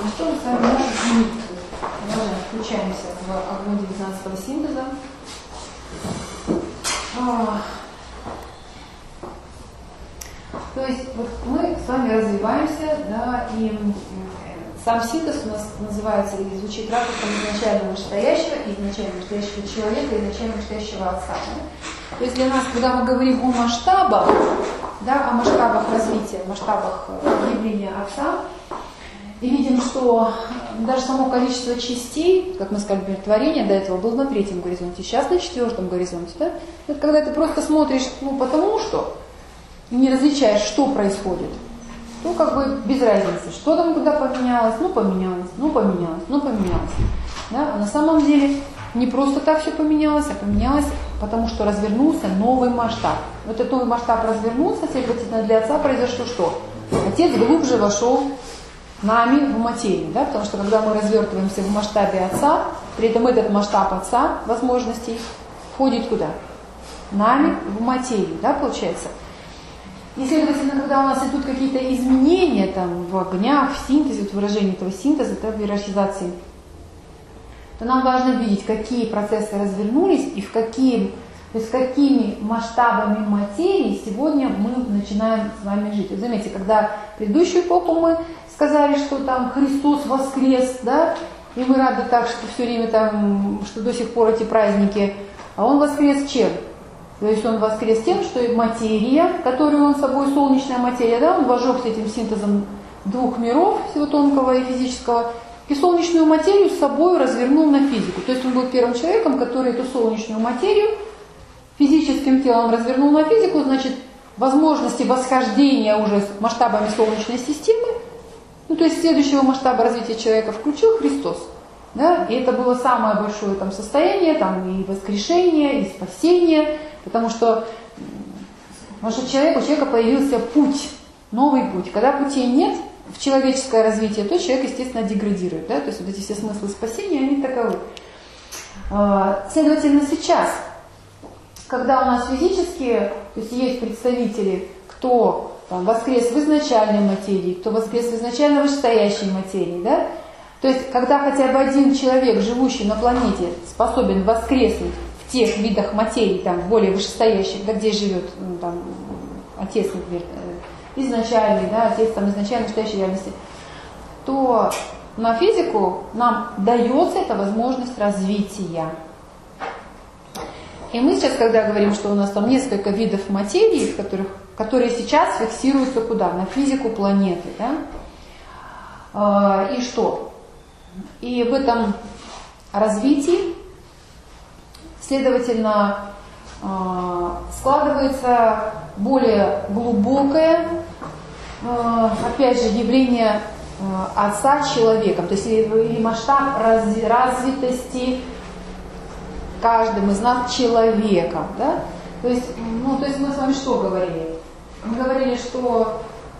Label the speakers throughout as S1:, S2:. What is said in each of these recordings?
S1: на что мы с вами можем изменить. Давай включаемся в огонь 19-го синтеза. То есть вот мы с вами развиваемся, да, и сам синтез у нас называется и звучит ракурсом изначально настоящего, изначально настоящего человека, изначально настоящего отца. Да? То есть для нас, когда мы говорим о масштабах, да, о масштабах развития, масштабах явления отца, и видим, что даже само количество частей, как мы сказали, например, творение до этого было на 3-м горизонте, сейчас на 4-м горизонте. Да? Это когда ты просто смотришь, потому что не различаешь, что происходит, то как бы без разницы, что там куда поменялось, поменялось. Да? А на самом деле не просто так все поменялось, а поменялось, потому что развернулся новый масштаб. Вот этот новый масштаб развернулся, следовательно, для отца произошло что? Отец глубже вошел нами в материю, да? Потому что когда мы развертываемся в масштабе отца, при этом этот масштаб отца возможностей входит куда? Нами в материю, да, получается? И, следовательно, когда у нас идут какие-то изменения там, в огнях, в синтезе, в выражении этого синтеза, в иерархизации, то нам важно видеть, какие процессы развернулись и с какими масштабами материи сегодня мы начинаем с вами жить. Вот заметьте, когда в предыдущую эпоху мы сказали, что там Христос воскрес, да, и мы рады так, что все время там, что до сих пор эти праздники, а Он воскрес чем? То есть Он воскрес тем, что и материя, которую Он собой, солнечная материя, да, Он вожег этим синтезом двух миров, всего тонкого и физического, и солнечную материю с собой развернул на физику. То есть Он был первым человеком, который эту солнечную материю физическим телом развернул на физику, значит, возможности восхождения уже с масштабами Солнечной системы, то есть следующего масштаба развития человека включил Христос. Да? И это было самое большое там состояние, там и воскрешение, и спасение, потому что у человека появился путь, новый путь. Когда путей нет в человеческое развитие, то человек, естественно, деградирует. Да? То есть вот эти все смыслы спасения, они таковы. Следовательно, сейчас, когда у нас физически, то есть есть представители, кто там воскрес в изначальной материи, кто воскрес в изначально вышестоящей материи, да? То есть, когда хотя бы один человек, живущий на планете, способен воскреснуть в тех видах материи, там, более вышестоящих, да, где живет там, Отец, например, изначальный, да, Отец там, изначально вышестоящей реальности, то на физику нам дается эта возможность развития. И мы сейчас, когда говорим, что у нас там несколько видов материи, которые сейчас фиксируются куда? На физику планеты. Да? И что? И в этом развитии, следовательно, складывается более глубокое, опять же, явление Отца человеком, то есть или масштаб развитости каждым из нас человеком, да? То есть мы с вами что говорили? Мы говорили, что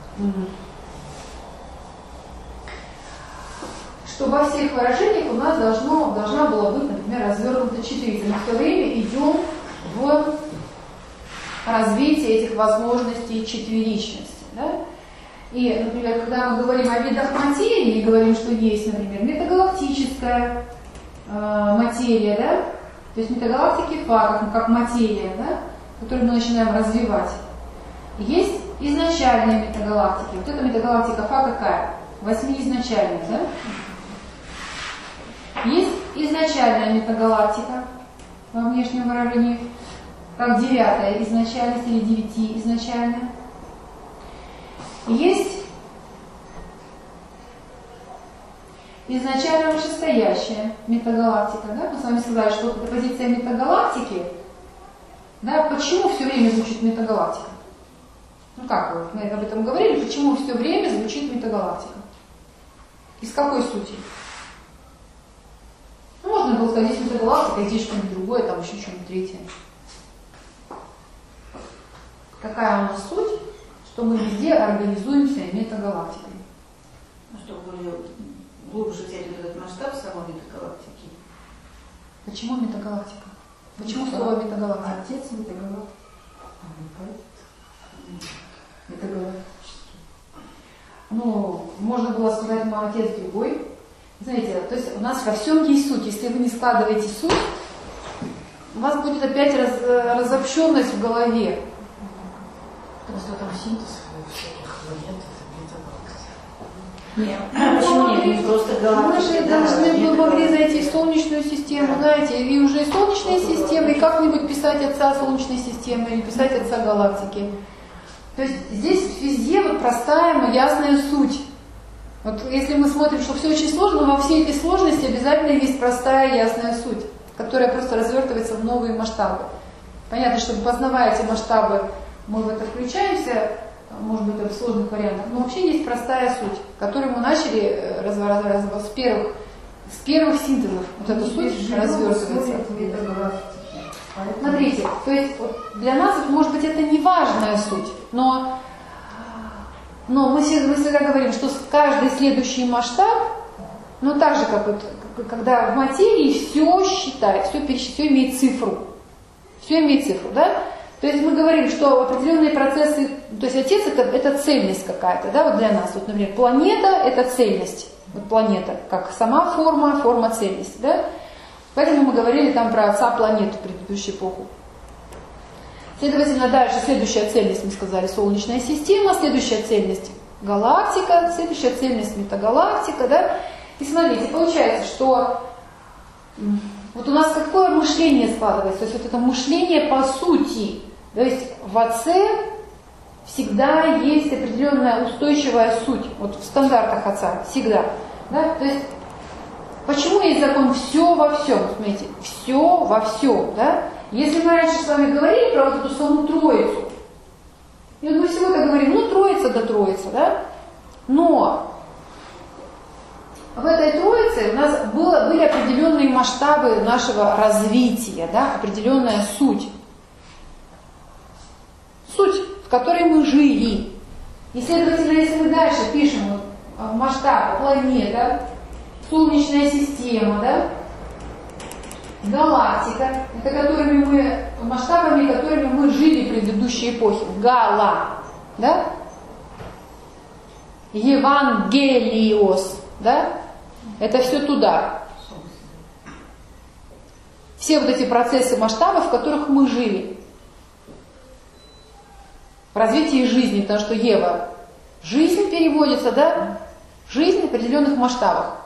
S1: во всех выражениях у нас должна была быть, например, развернута четырица. Мы в то время идем в развитие этих возможностей четверичности, да? И, например, когда мы говорим о видах материи, говорим, что есть, например, метагалактическая материя, да? То есть метагалактики Фа, как материя, да, которую мы начинаем развивать. Есть изначальные метагалактики. Вот эта метагалактика Фа какая? 8-изначальная, да? Есть изначальная метагалактика во внешнем выражении, как 9-я изначальность или 9-изначальная. Есть изначально вышестоящая метагалактика. Да? Мы с вами сказали, что это позиция метагалактики. Да? Почему все время звучит метагалактика? Как вы? Мы об этом говорили. Почему все время звучит метагалактика? Из какой сути? Можно было сказать, здесь метагалактика, здесь что-нибудь другое, там еще что-нибудь третье. Какая у нас суть? Что мы везде организуемся метагалактикой.
S2: Чтобы более глубже взять вот этот масштаб самой метагалактики.
S1: Почему метагалактика? Почему слово метагалактика?
S2: Отец метагалактика. Метагалактический.
S1: можно было сказать, мой отец другой. Знаете, то есть у нас во всем есть суть. Если вы не складываете суть, у вас будет опять разобщенность в голове.
S3: Просто там синтез всяких вариантов,
S2: Нет, почему нет? Не просто
S1: Мы же должны могли зайти в Солнечную систему, знаете, и уже и Солнечная система, и как-нибудь писать отца Солнечной системы, или писать отца галактики. То есть здесь везде вот простая, но ясная суть. Вот если мы смотрим, что все очень сложно, но во всей этой сложности обязательно есть простая, ясная суть, которая просто развертывается в новые масштабы. Понятно, что познавая эти масштабы, мы в это включаемся, может быть, в сложных вариантах, но вообще есть простая суть, которую мы начали с первых синтезов. Вот эта суть развертывается. Смотрите, то есть вот для нас, может быть, это не важная суть, но мы всегда говорим, что каждый следующий масштаб, ну так же, как вот, когда в материи все считает, все имеет цифру. Все имеет цифру, да? То есть мы говорим, что определенные процессы, то есть отец это цельность какая-то, да, вот для нас. Вот, например, планета это цельность. Вот планета, как сама форма цельности, да? Поэтому мы говорили там про отца планету в предыдущую эпоху. Следовательно, дальше следующая цельность, мы сказали, Солнечная система, следующая цельность галактика, следующая цельность метагалактика, да? И смотрите, получается, что вот у нас какое мышление складывается, то есть вот это мышление по сути, то есть в отце всегда есть определенная устойчивая суть, вот в стандартах отца, всегда, да? То есть почему есть закон все во всем, смотрите, все во всем, да? Если мы раньше с вами говорили про вот эту саму Троицу, и вот мы всего-то говорим, ну Троица да Троица, да? Но в этой Троице у нас были определенные масштабы нашего развития, да? Определенная суть. Суть, в которой мы жили. И, следовательно, если мы дальше пишем вот, масштаб планета, Солнечная система, да? Галактика, это масштабами, которыми мы жили в предыдущей эпохе. Гала, да? Евангелиос, да? Это все туда. Все вот эти процессы масштабов, в которых мы жили. В развитии жизни, потому что Ева, жизнь переводится, да? Жизнь в определенных масштабах.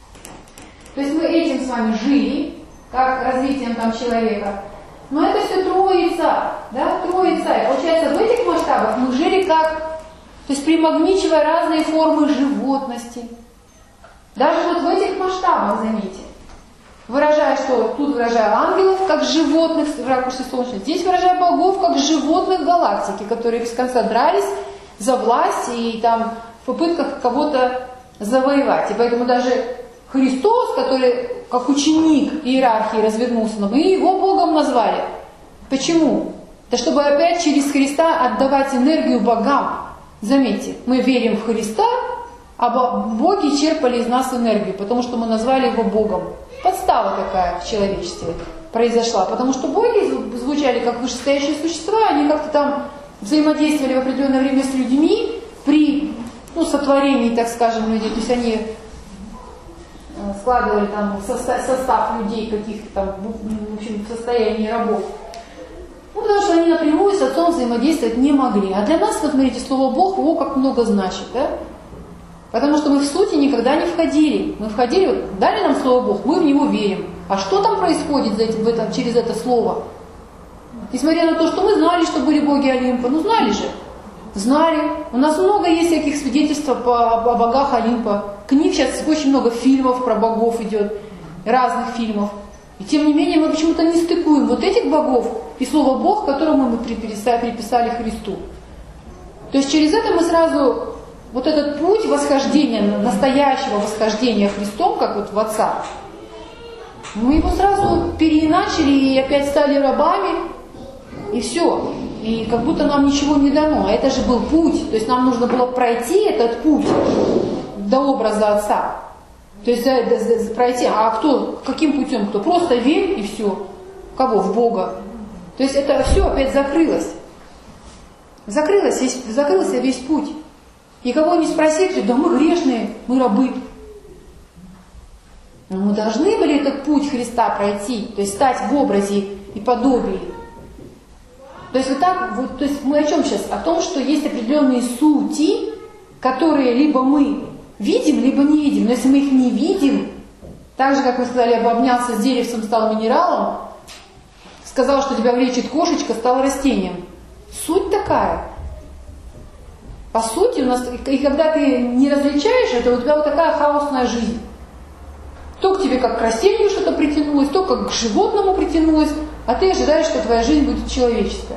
S1: То есть мы этим с вами жили, как развитием там человека. Но это все Троица, да, Троица. И получается, в этих масштабах мы жили как, то есть примагничивая разные формы животности. Даже вот в этих масштабах, заметьте, выражая что? Тут выражая ангелов как животных в ракурсе солнечной, здесь выражая богов как животных галактики, которые без конца дрались за власть и там в попытках кого-то завоевать. И поэтому даже Христос, который как ученик иерархии развернулся, но мы его Богом назвали. Почему? Да чтобы опять через Христа отдавать энергию богам. Заметьте, мы верим в Христа, а боги черпали из нас энергию, потому что мы назвали его Богом. Подстава такая в человечестве произошла, потому что боги звучали как вышестоящие существа, они как-то там взаимодействовали в определенное время с людьми при сотворении, так скажем, людей, то есть они складывали там состав людей каких-то там, в общем, в состоянии рабов. Потому что они напрямую с отцом взаимодействовать не могли. А для нас, вот смотрите, слово Бог, как много значит, да? Потому что мы в сути никогда не входили. Мы входили, вот, дали нам слово Бог, мы в него верим. А что там происходит через это слово? Несмотря на то, что мы знали, что были боги Олимпа, знали же. Знали. У нас много есть всяких свидетельств о богах Олимпа. Книг сейчас очень много фильмов про богов идет, разных фильмов. И тем не менее мы почему-то не стыкуем вот этих богов и слово Бог, которому мы приписали Христу. То есть через это мы сразу, вот этот путь восхождения, настоящего восхождения Христом, как вот в Отца, мы его сразу переиначили и опять стали рабами, и все. И как будто нам ничего не дано. А это же был путь. То есть нам нужно было пройти этот путь до образа Отца. То есть пройти. А кто? Каким путем? Кто? Просто верь и все. Кого? В Бога. То есть это все опять закрылось. Закрылся весь путь. И кого не спросить, да мы грешные, мы рабы. Но мы должны были этот путь Христа пройти, то есть стать в образе и подобии. То есть вот так, вот, то есть мы о чем сейчас? О том, что есть определенные сути, которые либо мы видим, либо не видим. Но если мы их не видим, так же, как мы сказали, обнялся с деревцем, стал минералом, сказал, что тебя влечет кошечка, стал растением. Суть такая. По сути, у нас, и когда ты не различаешь это, у тебя вот такая хаосная жизнь. То к тебе как к растению что-то притянулось, то как к животному притянулось, а ты ожидаешь, что твоя жизнь будет человеческая.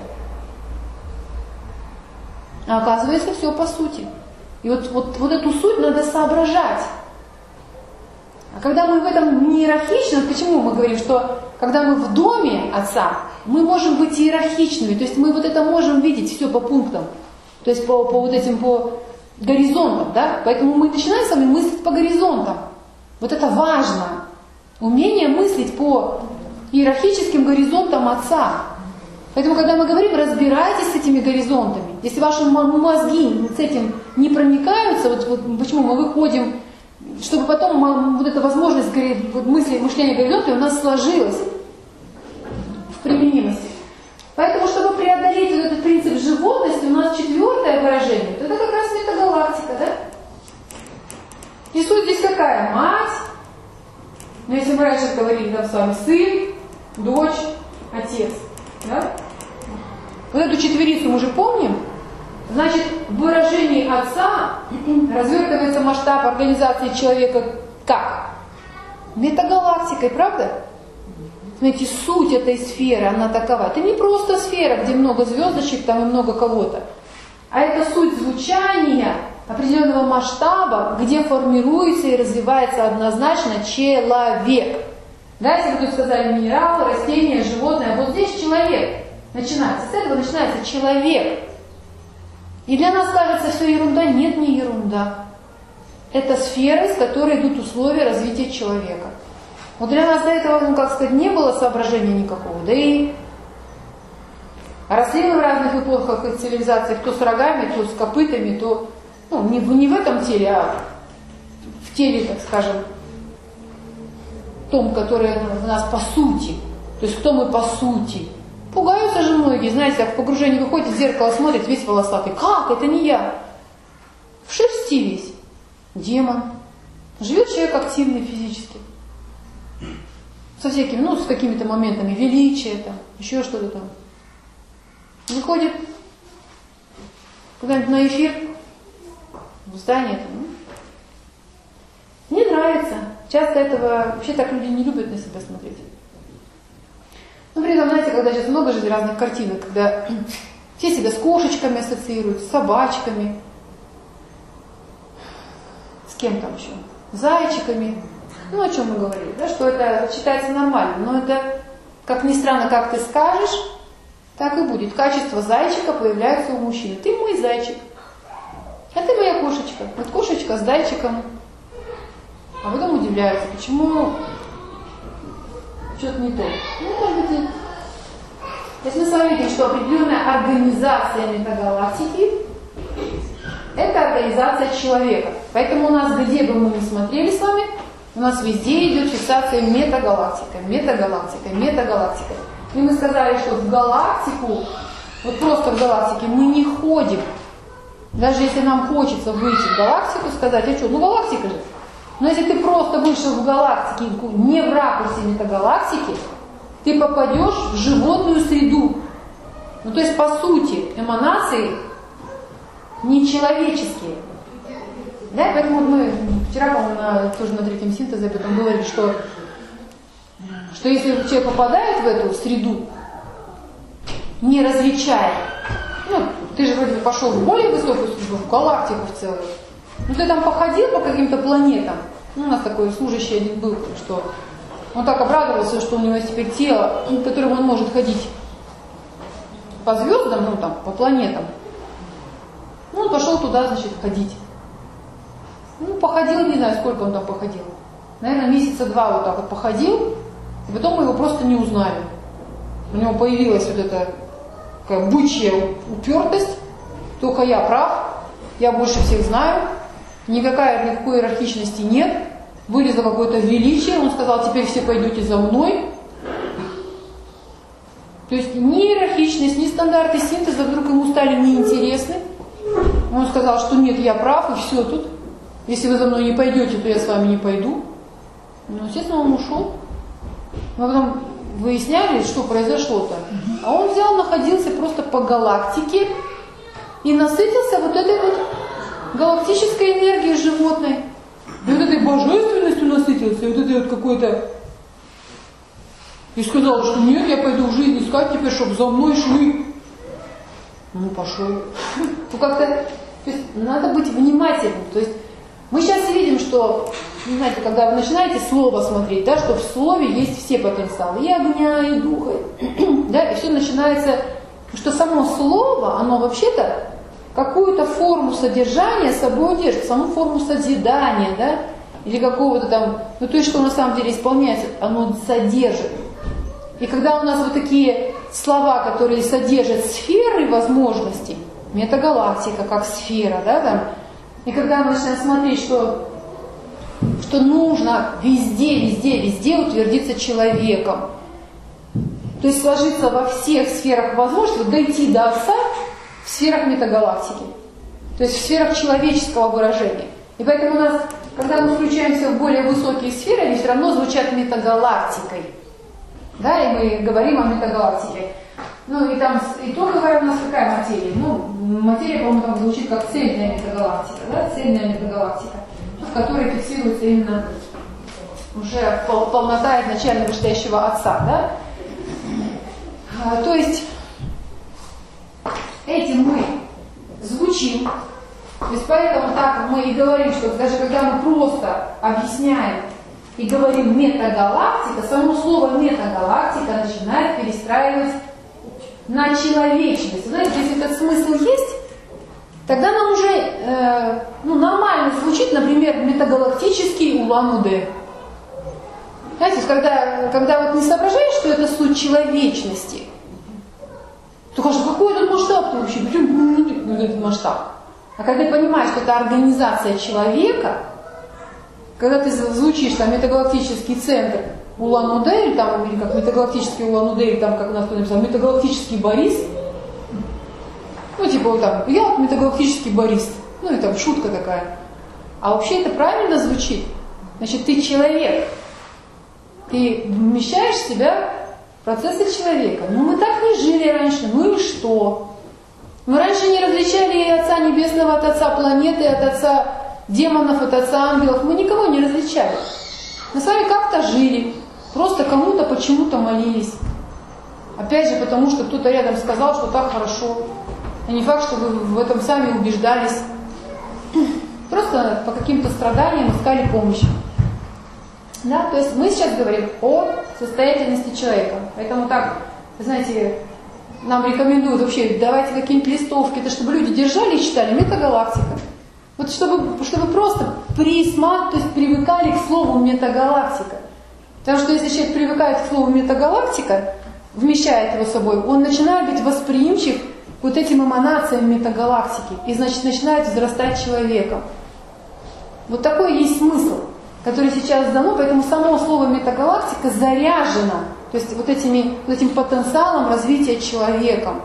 S1: А оказывается, все по сути. И вот эту суть надо соображать. А когда мы в этом не иерархичны, вот почему мы говорим, что когда мы в доме Отца, мы можем быть иерархичными, то есть мы вот это можем видеть все по пунктам, то есть по вот этим, по горизонтам, да? Поэтому мы начинаем с вами мыслить по горизонтам. Вот это важно. Умение мыслить по иерархическим горизонтам Отца. Поэтому, когда мы говорим, разбирайтесь с этими горизонтами. Если ваши мозги с этим не проникаются, вот почему мы выходим, чтобы потом вот эта возможность мышления горизонта у нас сложилась в применимости. Поэтому, чтобы преодолеть вот этот принцип животности, у нас четвертое выражение, то это как раз метагалактика, да? И суть здесь какая? Мать. Но если мы раньше говорили там с вами сын, дочь, отец, да? Вот эту четверицу мы же помним. Значит, в выражении Отца развертывается масштаб организации человека как? Метагалактикой, правда? Смотрите, суть этой сферы, она такова. Это не просто сфера, где много звездочек там и много кого-то, а это суть звучания определенного масштаба, где формируется и развивается однозначно человек. Да, если вы тут сказали минералы, растения, животные, а вот здесь человек начинается. С этого начинается человек. И для нас кажется, все ерунда. Нет, не ерунда. Это сфера, из которой идут условия развития человека. Вот для нас до этого, ну как сказать, не было соображения никакого. Да и росли мы в разных эпохах и цивилизациях, то с рогами, то с копытами, то не в этом теле, а в теле, так скажем, том, который в нас по сути. То есть кто мы по сути. Пугаются же многие, знаете, как в погружении выходит, в зеркало смотрит, весь волосатый. Как? Это не я. В шерсти весь. Демон. Живет человек активный физически. Со всякими, с какими-то моментами величия, там, еще что-то там. Выходит куда-нибудь на эфир, в здание там. Не нравится. Часто этого, вообще так люди не любят на себя смотреть. Но при этом, знаете, когда сейчас много же разных картинок, когда все себя с кошечками ассоциируют, с собачками, с кем там еще, зайчиками. О чем мы говорили, да, что это считается нормально. Но это, как ни странно, как ты скажешь, так и будет. Качество зайчика появляется у мужчины. Ты мой зайчик, а ты моя кошечка. Вот кошечка с зайчиком. А потом удивляются, почему что-то не то. Может быть, если мы с вами видим, что определенная организация метагалактики – это организация человека. Поэтому у нас, где бы мы ни смотрели с вами, у нас везде идет фиксация метагалактика, метагалактика, метагалактика. И мы сказали, что в галактику, вот просто в галактике мы не ходим. Даже если нам хочется выйти в галактику, сказать, а что, галактика же. Но если ты просто вышел в галактику, не в ракурсе метагалактики, ты попадешь в животную среду. То есть, по сути, эманации нечеловеческие. Да, поэтому мы вчера, по-моему, тоже на третьем синтезе об этом говорили, что если человек попадает в эту среду, не различая, ты же вроде бы пошел в более высокую среду, в галактику в целую, ты там походил по каким-то планетам, у нас такой служащий один был, что он так обрадовался, что у него есть теперь тело, которым он может ходить по звездам, по планетам. Он пошел туда, значит, ходить. Походил, не знаю, сколько он там походил. Наверное, месяца 2 вот так вот походил, и потом мы его просто не узнали. У него появилась вот эта такая бычья упертость, только я прав, я больше всех знаю, никакой иерархичности нет, вылезло какое-то величие, он сказал, теперь все пойдете за мной. То есть ни иерархичность, ни стандарты синтеза вдруг ему стали неинтересны. Он сказал, что нет, я прав, и все тут. Если вы за мной не пойдете, то я с вами не пойду. Ну, естественно, он ушел. Мы потом выясняли, что произошло-то. А он взял, находился просто по галактике и насытился вот этой вот галактической энергией животной. И вот этой божественностью насытился, и вот этой вот какой-то... И сказал, что нет, я пойду в жизнь искать теперь, чтобы за мной шли. Ну, пошел. Ну, как-то... То есть, надо быть внимательным. То есть, мы сейчас видим, что, знаете, когда вы начинаете слово смотреть, да, что в слове есть все потенциалы, и огня, и духа, да, и все начинается, что само слово, оно вообще-то какую-то форму содержания собой держит, саму форму созидания, да, или какого-то там, ну, то есть, что на самом деле исполняется, оно содержит. И когда у нас вот такие слова, которые содержат сферы возможностей, метагалактика как сфера, да, там, и когда мы начинаем смотреть, что нужно везде утвердиться человеком, то есть сложиться во всех сферах возможностей, дойти до Отца в сферах метагалактики, то есть в сферах человеческого выражения. И поэтому у нас, когда мы включаемся в более высокие сферы, они все равно звучат метагалактикой. Да, и мы говорим о метагалактике. Ну и там, и то говорят у нас какая материя? Ну, материя, по-моему, там звучит как цельная метагалактика, да, цельная метагалактика, в которой фиксируется именно уже полнота изначально вышестоящего Отца, да. То есть этим мы звучим, то есть поэтому так мы и говорим, что даже когда мы просто объясняем и говорим метагалактика, само слово метагалактика начинает перестраивать на человечность. Знаете, если этот смысл есть, тогда нам уже нормально звучит, например, метагалактический Улан-Удэ. Знаете, когда вот не соображаешь, что это суть человечности, то кажется, какой этот масштаб вообще? Этот масштаб. А когда ты понимаешь, что это организация человека, когда ты звучишь там метагалактический центр Улан-Удэ, или как метагалактический Улан-Удэ, или там, как у нас тут написано, метагалактический Борис, ну, типа вот там, я вот метагалактический Борис, ну, и там шутка такая. А вообще это правильно звучит. Значит, ты человек, ты вмещаешь в себя процессы человека. Ну, мы так не жили раньше, ну и что? Мы раньше не различали Отца Небесного от Отца планеты, от Отца демонов, от Отца ангелов. Мы никого не различали. Мы с вами как-то жили, просто кому-то почему-то молились. Опять же, потому что кто-то рядом сказал, что так хорошо. А не факт, что вы в этом сами убеждались. Просто по каким-то страданиям искали помощи. Да? То есть мы сейчас говорим о состоятельности человека. Поэтому так, знаете, нам рекомендуют вообще, давайте какие-нибудь листовки, это чтобы люди держали и читали метагалактика. Вот чтобы просто то есть привыкали к слову метагалактика. Потому что если человек привыкает к слову метагалактика, вмещает его собой, он начинает быть восприимчив к вот этим эманациям метагалактики. И значит начинает взрастать человеком. Вот такой есть смысл, который сейчас дано, поэтому само слово метагалактика заряжено, то есть вот этим потенциалом развития человеком.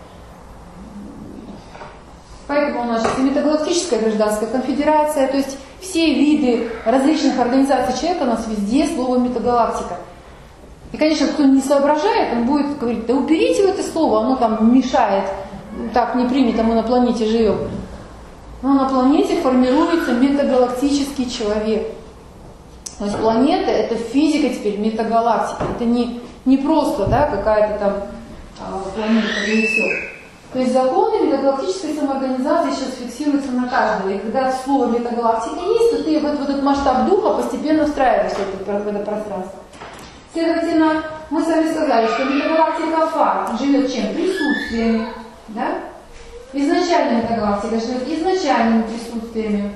S1: Поэтому у нас и метагалактическая гражданская конфедерация, то есть все виды различных организаций человека, у нас везде слово метагалактика. И, конечно, кто не соображает, он будет говорить, да уберите вы это слово, оно там мешает, так не принято, мы на планете живем. Но на планете формируется метагалактический человек. То есть планета — это физика теперь, метагалактика. Это не просто, да, какая-то там планета, и все. То есть законы метагалактической самоорганизации сейчас фиксируются на каждого. И когда слово метагалактика есть, то ты в этот масштаб духа постепенно встраиваешься в это пространство. Следовательно, мы с вами сказали, что метагалактика Алфа живет чем? Присутствиями. Да? Изначальная метагалактика живет изначальными присутствиями.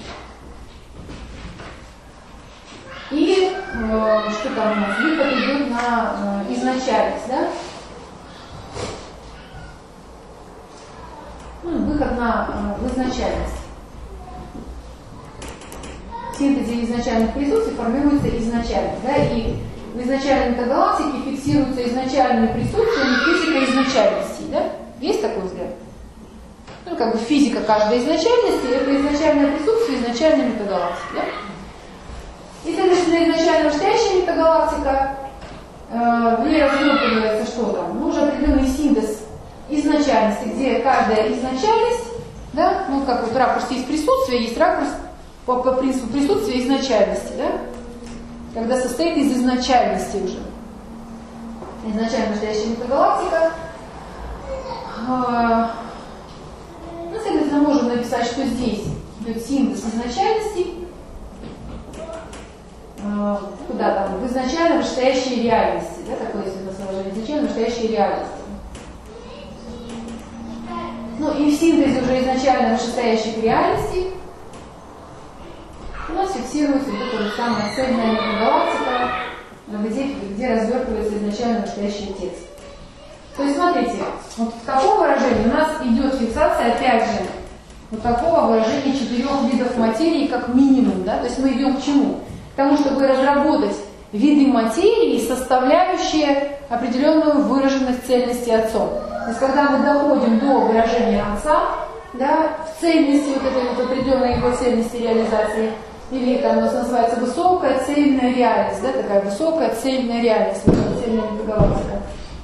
S1: И что там у нас? Выход идет на изначальность, да? выход в изначальность. В синтезе изначальных присутствий формируется изначальность. Да? И в изначальной метагалактике фиксируются изначальные присутствия, не физика изначальности. Да? Есть такой взгляд? Ну, как бы физика каждой изначальности, это изначальное присутствие изначальной метагалактики. Да? И, следовательно, изначально настоящая метагалактика, в ней развернутывается что там? Ну, уже определенный синтез изначальности, где каждая изначальность, да, ну, как вот ракурс есть присутствие, есть ракурс по принципу присутствия изначальности, да, когда состоит из изначальности уже. Изначально настоящая метагалактика. Ну, следовательно, можем написать, что здесь идет синтез изначальности, куда там, в изначально вышестоящей реальности, да, такое есть у нас выражение, изначально вышестоящей реальности. Ну и в синтезе уже изначально вышестоящих реальностей у нас фиксируется вот эта вот самая цельная метагалактика, где развертывается изначально вышестоящий текст. То есть, смотрите, вот в таком выражении у нас идет фиксация, опять же, вот такого выражения 4 видов материи как минимум, да, то есть мы идем к чему? К тому, чтобы разработать виды материи, составляющие определенную выраженность цельности Отцом. То есть, когда мы доходим до выражения Отца, да, в цельности, вот этой вот определенной его цельности реализации, или там у нас называется высокая цельная реальность, да, такая высокая цельная реальность, цельная метагалактика.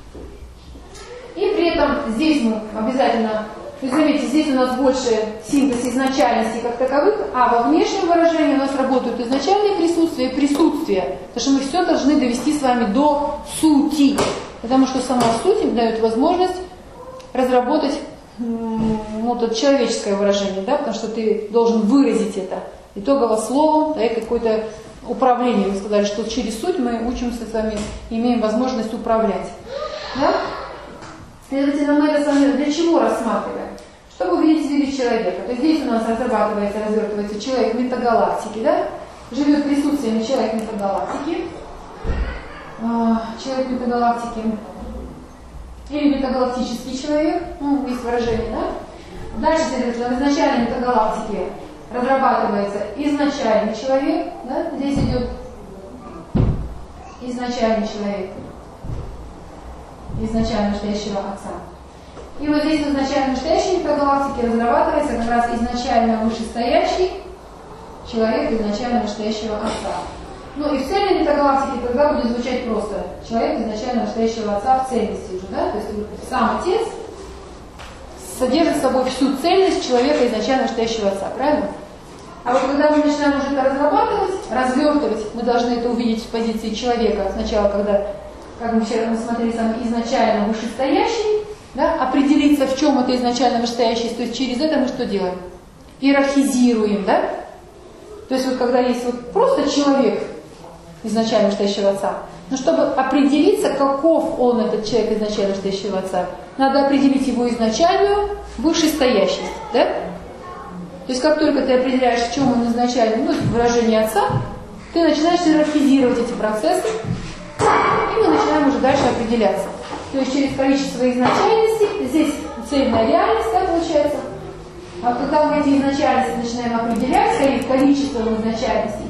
S1: И при этом здесь мы обязательно, то есть, заметьте, здесь у нас больше синтез изначальности как таковых, а во внешнем выражении у нас работают изначальные присутствия и присутствие, потому что мы все должны довести с вами до сути, потому что сама суть им дает возможность разработать ну, это человеческое выражение, да, потому что ты должен выразить это итогово словом, да, и какое-то управление. Вы сказали, что через суть мы учимся с вами, имеем возможность управлять. Да? Следовательно, мы это с вами для чего рассматриваем? Чтобы увидеть виды человека. То есть здесь у нас разрабатывается, развертывается человек метагалактики, да? Живет присутствием человек метагалактики. Человек метагалактики. Или метагалактический человек, ну, есть выражение, да? Дальше, следовательно, в изначальной метагалактике разрабатывается изначальный человек, да? Здесь идет изначальный человек, изначально настоящего Отца. И вот здесь в изначально настоящей метагалактике разрабатывается как раз изначально вышестоящий человек изначально настоящего Отца. Ну и в цельной метагалактике тогда будет звучать просто человек изначально настоящего Отца в цельности уже, да? То есть сам Отец содержит в собой всю цельность человека изначально настоящего Отца, правильно? А вот когда мы начинаем уже это разрабатывать, развертывать, мы должны это увидеть с позиции человека. Сначала, когда, как мы вчера смотрели, сам изначально вышестоящий, да, определиться, в чем это изначально вышестоящий, то есть через это мы что делаем? Иерархизируем, да? То есть вот когда есть вот просто человек изначально вышестоящего Отца, но чтобы определиться, каков он, этот человек изначально вышестоящего Отца, надо определить его изначальную вышестоящесть, да? То есть как только ты определяешь, в чем он изначально, ну, выражение Отца, ты начинаешь иерархизировать эти процессы, и мы начинаем уже дальше определяться. То есть через количество изначальностей, здесь цельная реальность, да, получается. А когда мы эти изначальности начинаем определять, количеством изначальностей,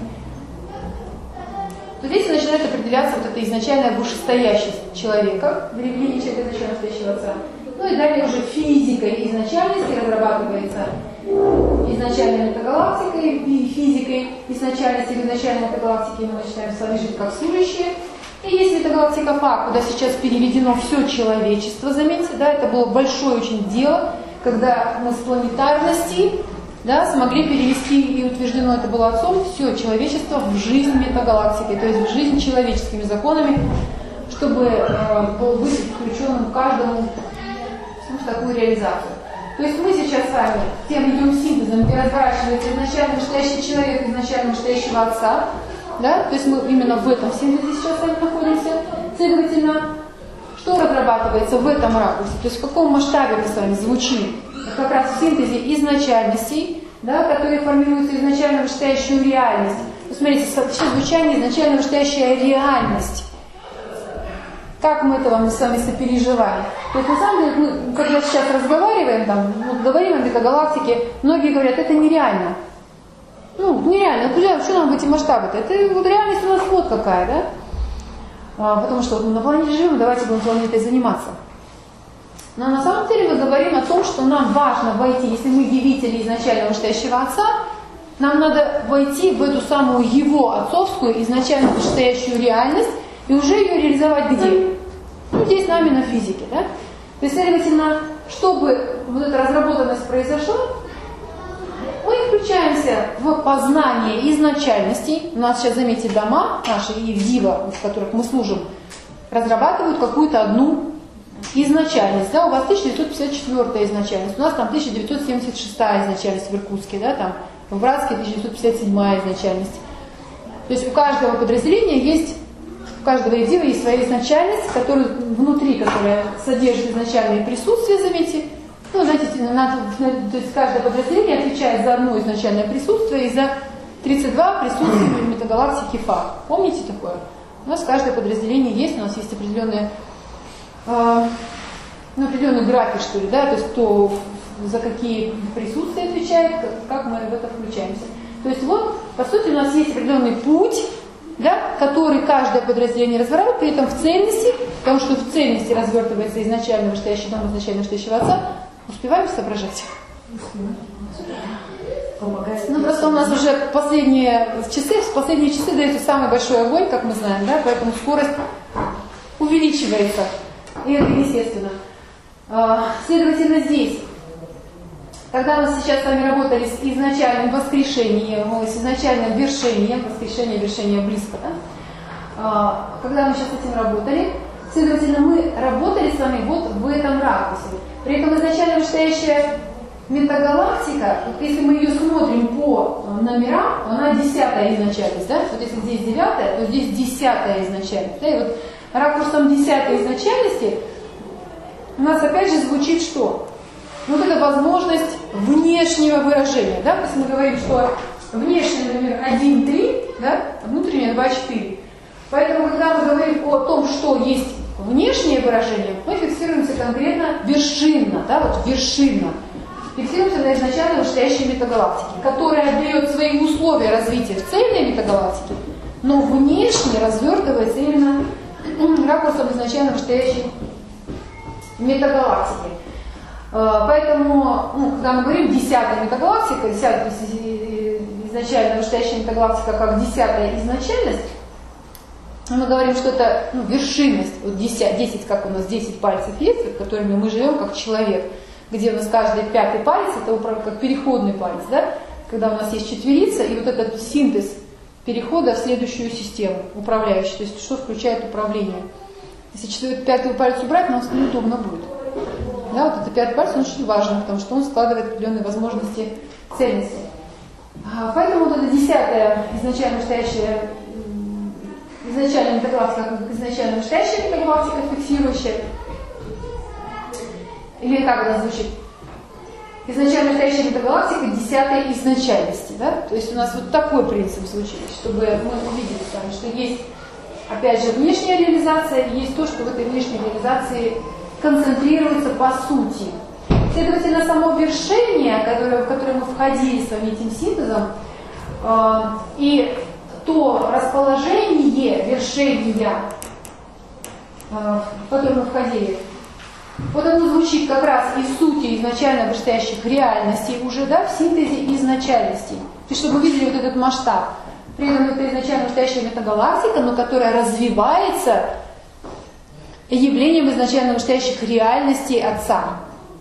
S1: то здесь начинает определяться вот эта изначальная вышестоящесть человека, величие человека изначально настоящего Отца. Ну и далее уже физикой изначальности разрабатывается изначальной метагалактикой, и физикой изначальности или изначальной метагалактики мы начинаем с вами жить как служащие. И есть метагалактика Фак, куда сейчас переведено все человечество, заметьте, да, это было большое очень дело, когда мы с планетарности, да, смогли перевести, и утверждено это было Отцом, все человечество в жизнь метагалактики, то есть в жизнь человеческими законами, чтобы быть включенным каждому в такую реализацию. То есть мы сейчас с вами тем идем синтезом, где разворачивается изначально настоящий человек, изначально настоящего Отца, да? То есть мы именно в этом синтезе сейчас с вами находимся. Следовательно, что разрабатывается в этом ракурсе? То есть в каком масштабе мы с вами звучим? Это как раз в синтезе изначальностей, да, которые формируются изначально вышестоящую реальность. Посмотрите, сейчас звучание изначально вышестоящая реальность. как мы этого с вами сопереживаем. То есть на самом деле, мы, когда сейчас разговариваем, там, говорим о метагалактике, многие говорят, это нереально. Ну, нереально, что нам в эти масштабы-то? Это вот реальность у нас вот какая, да? Потому что вот мы на планете живем, давайте будем планетой заниматься. Но на самом деле мы говорим о том, что нам важно войти, если мы явители изначально вышестоящего Отца, нам надо войти в эту самую его отцовскую, изначально вышестоящую реальность и уже ее реализовать где? Ну, здесь с нами на физике, да? То есть, следовательно, чтобы вот эта разработанность произошла, мы включаемся в познание изначальностей. У нас сейчас, заметьте, дома наши и дива, в которых мы служим, разрабатывают какую-то одну изначальность. Да? У вас 1954 изначальность, у нас там 1976 изначальность в Иркутске, да? Там в Братске 1957 изначальность. То есть у каждого подразделения есть, у каждого дива есть своя изначальность, которая внутри, которая содержит изначальное присутствие, заметьте. Ну, знаете, то есть каждое подразделение отвечает за одно изначальное присутствие и за 32 присутствия в метагалактике Фа. Помните такое? У нас каждое подразделение есть, у нас есть определенные, определенный график, что ли, да, то есть кто за какие присутствия отвечает, как мы в это включаемся. То есть вот, по сути, у нас есть определенный путь, да, который каждое подразделение разворачивает, при этом в цельности, потому что в цельности развертывается изначально вышестоящий дом, изначально вышестоящего Отца. Успеваем соображать? Ну, просто у нас уже последние часы дается самый большой огонь, как мы знаем, да, поэтому скорость увеличивается. И это естественно. Следовательно, здесь, когда мы сейчас с вами работали с изначальным воскрешением, с изначальным вершением, вершение близко, да, когда мы сейчас с этим работали, следовательно, мы работали с вами вот в этом ракурсе. При этом изначально вышестоящая метагалактика, вот если мы ее смотрим по номерам, она 10-я изначальность, да? Вот если здесь 9-я, то здесь 10-я изначальность. Да? И вот ракурсом 10-й изначальности у нас опять же звучит что? Вот эта возможность внешнего выражения. Да? То есть мы говорим, что внешний, например, 1,3, да? Внутренний 2,4. Поэтому, когда мы говорим о том, что есть внешнее выражение, мы фиксируемся конкретно вершинно, да, вот вершинно. Фиксируемся на изначально вышестоящей метагалактике, которая дает свои условия развития в цельной метагалактике, но внешне развертывается именно ракурсом изначально вышестоящей метагалактики. Поэтому, когда мы говорим 10-я метагалактика, 10-я изначально вышестоящая метагалактика как 10-я изначальность, мы говорим, что это вершинность, вот 10, как у нас 10 пальцев есть, которыми мы живем как человек, где у нас каждый 5-й палец, это как переходный палец, да? Когда у нас есть четверица, и вот этот синтез перехода в следующую систему управляющую, то есть что включает управление. Если 5-й палец убрать, нам неудобно будет. Да, вот этот 5-й палец, он очень важен, потому что он складывает определенные возможности цельности. Поэтому вот эта 10-я изначально вышестоящая изначально метагалактика, как изначально вышестоящая метагалактика, фиксирующая. Или как это звучит? Изначально вышестоящая метагалактика 10-й изначальности. Да? То есть у нас вот такой принцип звучит, чтобы мы увидели с вами, что есть, опять же, внешняя реализация, и есть то, что в этой внешней реализации концентрируется по сути. Следовательно, само вершение, в которое мы входили с вами этим синтезом, и то расположение вершения, в которое мы входили, вот оно звучит как раз из сути изначально вышестоящих реальностей уже, да, в синтезе изначальностей. И чтобы вы видели вот этот масштаб. При этом это изначально вышестоящая метагалактика, но которая развивается явлением изначально вышестоящих реальностей Отца.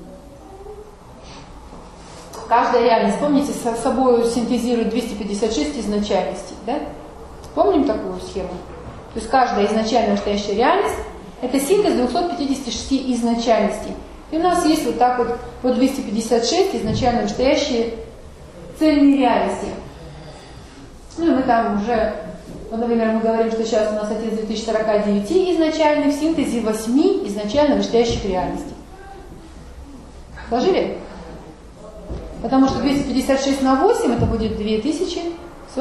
S1: Каждая реальность, помните, с собой синтезирует 256 изначальностей, да? Помним такую схему? То есть каждая изначально вышестоящая реальность – это синтез 256 изначальностей. И у нас есть вот так вот 256 изначально вышестоящие цельные реальности. Ну и мы там уже, вот, например, мы говорим, что сейчас у нас Отец 2049 изначальный в синтезе 8 изначально вышестоящих реальностей. Сложили? Потому что 256 на 8 это будет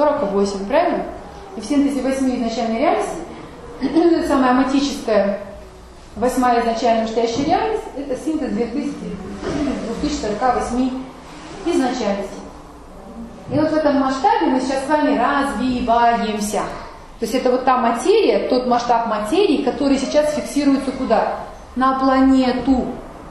S1: 2048, правильно? И в синтезе 8 изначальной реальности, это самая матическая 8-я изначально настоящая реальность – это синтез 2048 изначальностей. И вот в этом масштабе мы сейчас с вами развиваемся. То есть это вот та материя, тот масштаб материи, который сейчас фиксируется куда? На планету.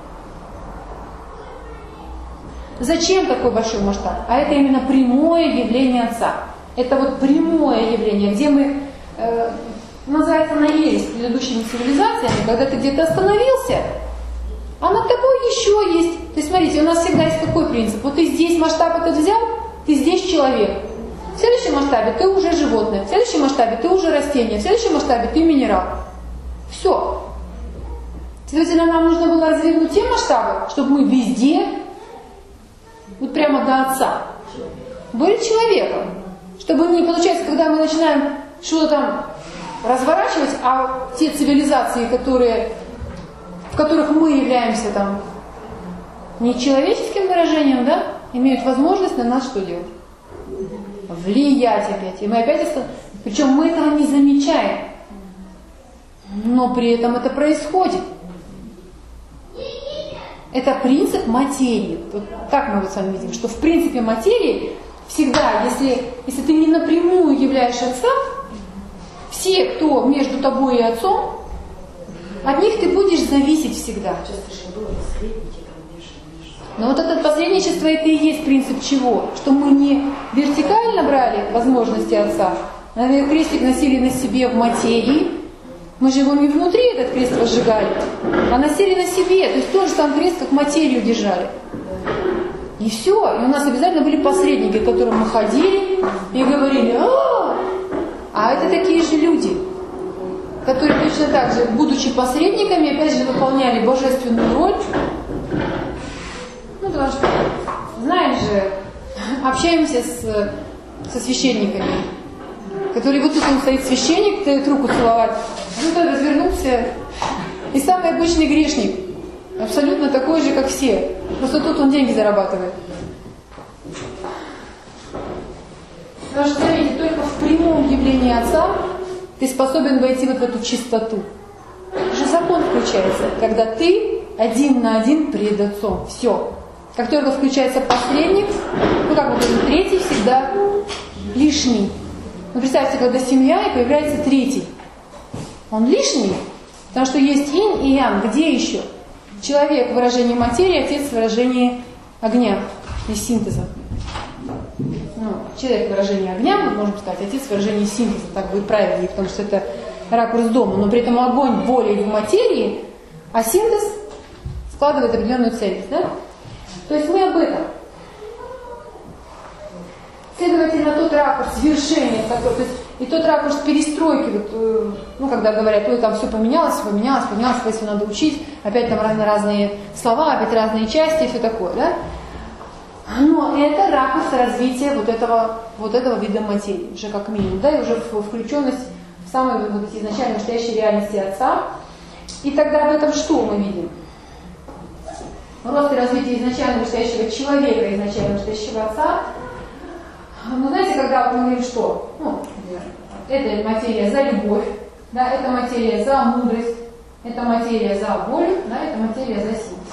S1: Зачем такой большой масштаб? А это именно прямое явление Отца. Это вот прямое явление, где мы, называется, наелись предыдущими цивилизациями, когда ты где-то остановился, а над тобой еще есть. То есть смотрите, у нас всегда есть какой принцип? Вот ты здесь масштаб этот взял, ты здесь человек. В следующем масштабе ты уже животное, в следующем масштабе ты уже растение, в следующем масштабе ты минерал. Все. Следовательно, нам нужно было развернуть те масштабы, чтобы мы везде, вот прямо до Отца, были человеком. Чтобы не получается, когда мы начинаем что-то там разворачивать, а те цивилизации, в которых мы являемся там не человеческим выражением, да, имеют возможность на нас что делать? Влиять опять. И мы опять причем мы этого не замечаем. Но при этом это происходит. Это принцип материи. Вот так мы вот с вами видим, что в принципе материи всегда, если ты не напрямую являешь Отца, все, кто между тобой и Отцом, от них ты будешь зависеть всегда. Но вот это посредничество, это и есть принцип чего? Что мы не вертикально брали возможности Отца, а крестик носили на себе в материи. Мы же его не внутри этот крест возжигали, а носили на себе. То есть тоже там крест как материю держали. И все. И у нас обязательно были посредники, к которым мы ходили и говорили: а это такие же люди, которые точно так же, будучи посредниками, опять же выполняли божественную роль. Ну, потому что, знаешь же, общаемся со священниками, которые вот тут он стоит священник, дает руку целовать, а тут он развернулся, и самый обычный грешник, абсолютно такой же, как все, просто тут он деньги зарабатывает. Потому что, заметьте, только в прямом явлении Отца ты способен войти вот в эту чистоту. Уже закон включается, когда ты один на один перед Отцом. Все. Как только включается посредник, ну как бы третий всегда лишний. Ну представьте, когда семья и появляется третий. Он лишний, потому что есть инь и ян. Где еще? Человек в выражении материи, отец в выражении огня и синтеза. Ну, человек в выражении огня, мы можем сказать, отец в выражении синтеза, так будет правильнее, потому что это ракурс дома. Но при этом огонь более в материи, а синтез складывает определенную цельность. Да? То есть мы об этом. Следовательно, тот ракурс вершения, то есть и тот ракурс перестройки, вот, ну, когда говорят, ой, там все поменялось, если надо учить, опять там разные слова, опять разные части и все такое, да? Но это ракурс развития вот этого вида материи, уже как минимум, да, и уже включенность в самые вот эти изначально настоящие реальности Отца. И тогда в этом что мы видим? Рост и развитие изначально настоящего человека, изначально настоящего Отца. Ну, знаете, когда мы говорим, что это материя за любовь, да, это материя за мудрость, это материя за волю, да, это материя за синтез.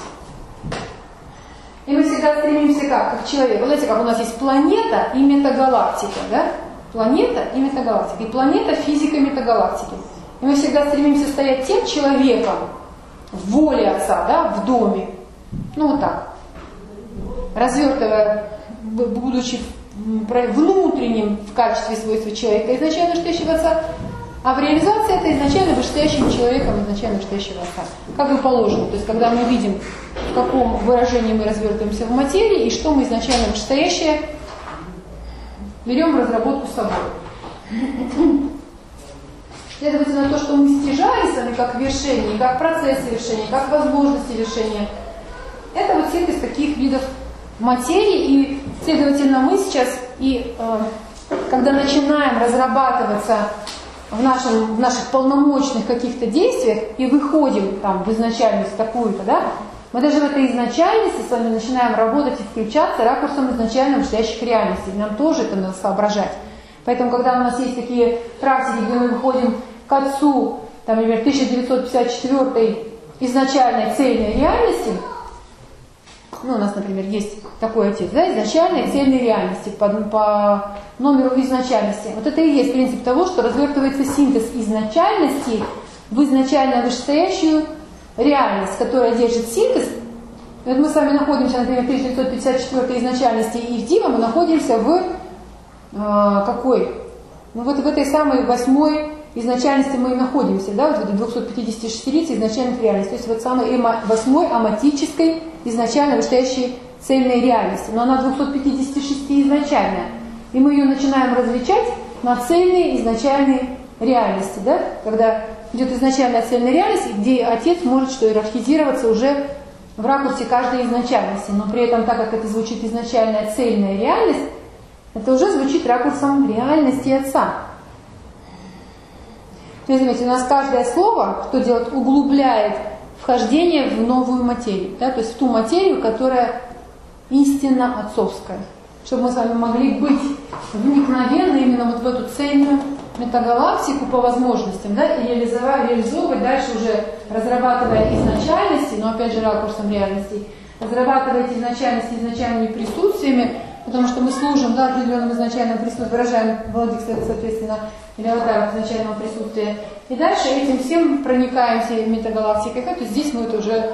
S1: И мы всегда стремимся как человек. Вот знаете, как у нас есть планета и метагалактика, да? Планета и метагалактика. И планета, физика, метагалактики. И мы всегда стремимся стоять тем человеком в воле Отца, да, в доме. Ну вот так. Развертывая, будучи внутренним в качестве свойства человека изначально настоящего Отца, а в реализации это изначально вышестоящим человеком изначально настоящего Отца. Как и положено. То есть когда мы видим, в каком выражении мы развертываемся в материи и что мы изначально вышестоящее берем в разработку с собой. Следовательно, то, что мы стяжали с вами как вершение, как процесс вершения, как возможности вершения, это вот синтез таких видов материи, и, следовательно, мы сейчас, когда начинаем разрабатываться в наших полномочных каких-то действиях и выходим там в изначальность такую-то, да, мы даже в этой изначальности с вами начинаем работать и включаться ракурсом изначально вышестоящих реальностей. Нам тоже это надо соображать. Поэтому, когда у нас есть такие практики, где мы выходим к Отцу там, например, 1954 изначальной цельной реальности, ну, у нас, например, есть такой отец, да, изначальной цельной реальности по номеру изначальности. Вот это и есть принцип того, что развертывается синтез изначальности в изначально вышестоящую реальность, которая держит синтез. И вот мы с вами находимся, например, в 1954 изначальности, и в Дива мы находимся в какой? Ну вот в этой самой 8 изначальности мы и находимся, да, вот в этой 256 изначальных реальностей, то есть вот самой 8 аматической изначально вышестоящей цельной реальности. Но она 256 изначальная. И мы ее начинаем различать на цельные изначальные реальности, да, когда идет изначальная цельная реальность, где отец может что иерархизироваться уже в ракурсе каждой изначальности. Но при этом, так как это звучит изначальная цельная реальность, это уже звучит ракурсом реальности отца. То есть, заметьте, у нас каждое слово, что делает, углубляет вхождение в новую материю, да, то есть в ту материю, которая истинно отцовская. Чтобы мы с вами могли быть вникновенны именно вот в эту цельную метагалактику по возможностям, да, и реализовывать дальше уже, разрабатывая изначальности, но опять же ракурсом реальностей, разрабатывая эти изначальности изначальными присутствиями, потому что мы служим, да, определенным изначальным присутствием, выражаем Владык, соответственно, или аватаром изначального присутствия. И дальше этим всем проникаемся метагалактикой, то есть здесь мы это уже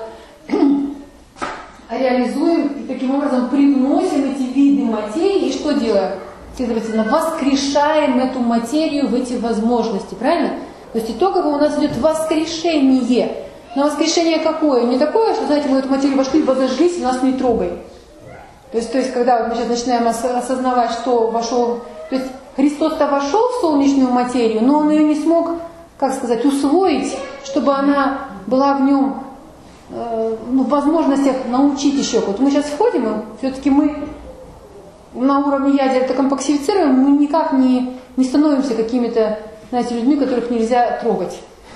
S1: реализуем и таким образом привносим эти виды материи и что делаем? Следовательно, воскрешаем эту материю в эти возможности, правильно? То есть итогово у нас идет воскрешение. Но воскрешение какое? Не такое, что, знаете, мы эту материю вошли, возожглись и нас не трогай. То есть когда вот мы сейчас начинаем осознавать, что вошел, то есть Христос-то вошел в солнечную материю, но он ее не смог, как сказать, усвоить, чтобы она была в нем, в возможностях научить еще. Вот мы сейчас входим, и все-таки мы на уровне ядер компаксифицируем, мы никак не становимся какими-то, знаете, людьми, которых нельзя трогать.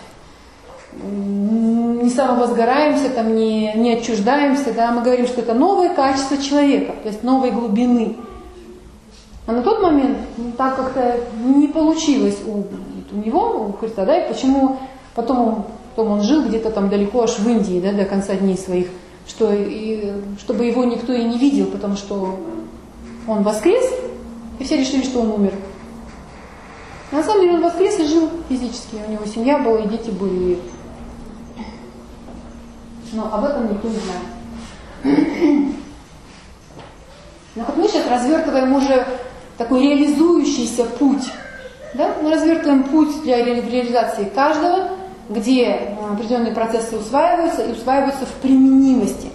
S1: Не самовозгораемся, там, не отчуждаемся, да, мы говорим, что это новое качество человека, то есть новой глубины. А на тот момент так как-то не получилось у него, у Христа, да, и почему потом он жил где-то там далеко аж в Индии, да, до конца дней своих, чтобы его никто и не видел, потому что он воскрес, и все решили, что он умер. На самом деле он воскрес и жил физически, у него семья была, и дети были. Но об этом никто не знает. Но вот мы сейчас развертываем уже такой реализующийся путь. Да? Мы развертываем путь для реализации каждого, где определенные процессы усваиваются и усваиваются в применимости.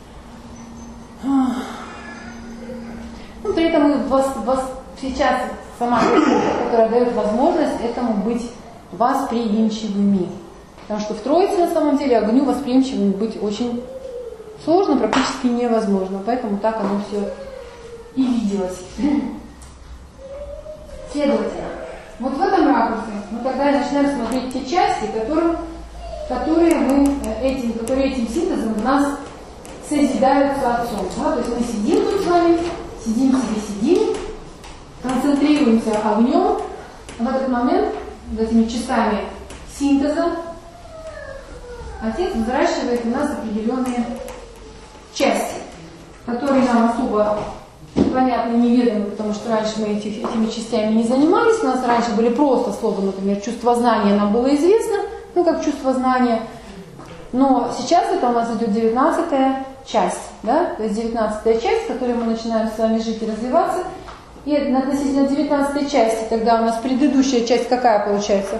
S1: Но при этом сейчас сама техника, которая дает возможность этому быть восприимчивыми. Потому что в Троице на самом деле огню восприимчивым быть очень сложно, практически невозможно. Поэтому так оно все и виделось. Следовательно, вот в этом ракурсе мы тогда начинаем смотреть те части, которые этим синтезом в нас созидаются Отцом. Да? То есть мы сидим тут с вами, сидим, концентрируемся огнем, а в этот момент, вот этими часами синтеза, Отец взращивает в нас определенные части, которые нам особо понятно, неведомы, потому что раньше мы этими частями не занимались, у нас раньше были просто слова, например, чувство знания нам было известно, как чувство знания, но сейчас это у нас идет 19-я часть, да, то есть 19-я часть, в которой мы начинаем с вами жить и развиваться, и относительно 19-й части, тогда у нас предыдущая часть какая получается?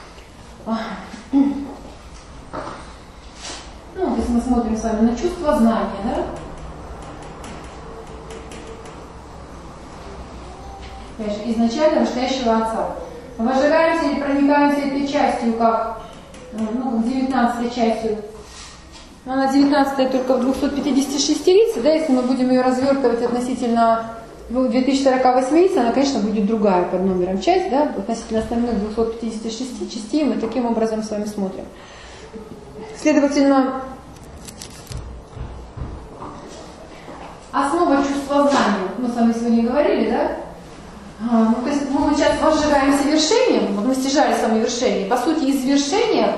S1: Если мы смотрим с вами на чувство знания, да? Изначально вышестоящего Отца. Возжигаемся или проникаемся этой частью, как 19-й частью. Она 19-я только в 256 лицах, да, если мы будем ее развертывать относительно 2048 лиц, она, конечно, будет другая под номером часть, да, относительно остальных 256 частей мы таким образом с вами смотрим. Следовательно, основа чувства знания, мы с вами сегодня говорили, да? То есть мы сейчас возжигаемся вершением, вот мы стяжали с вами вершение, по сути из вершения,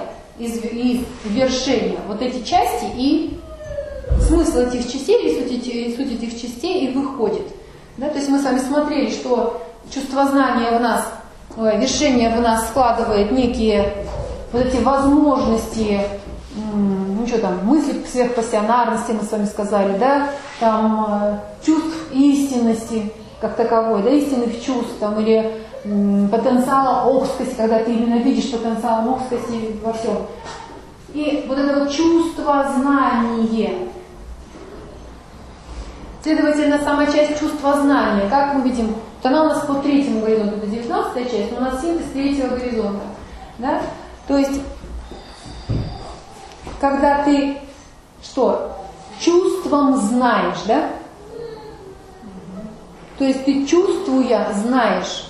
S1: вот эти части и смысл этих частей, и суть этих частей и выходит. Да? То есть мы с вами смотрели, что чувствознание в нас, вершение в нас складывает некие вот эти возможности, ну что там, мысли сверхпассионарности, мы с вами сказали, да, там чувств истинности как таковой, да, истинных чувств, там, или потенциала окскости, когда ты именно видишь потенциал окскости во всем. И вот это вот чувствознание. Следовательно, сама часть чувствознания, как мы видим, вот она у нас по третьему горизонту, это 19-я часть, но у нас синтез третьего горизонта. Да? То есть, когда ты что? Чувством знаешь, да? То есть ты, чувствуя, знаешь.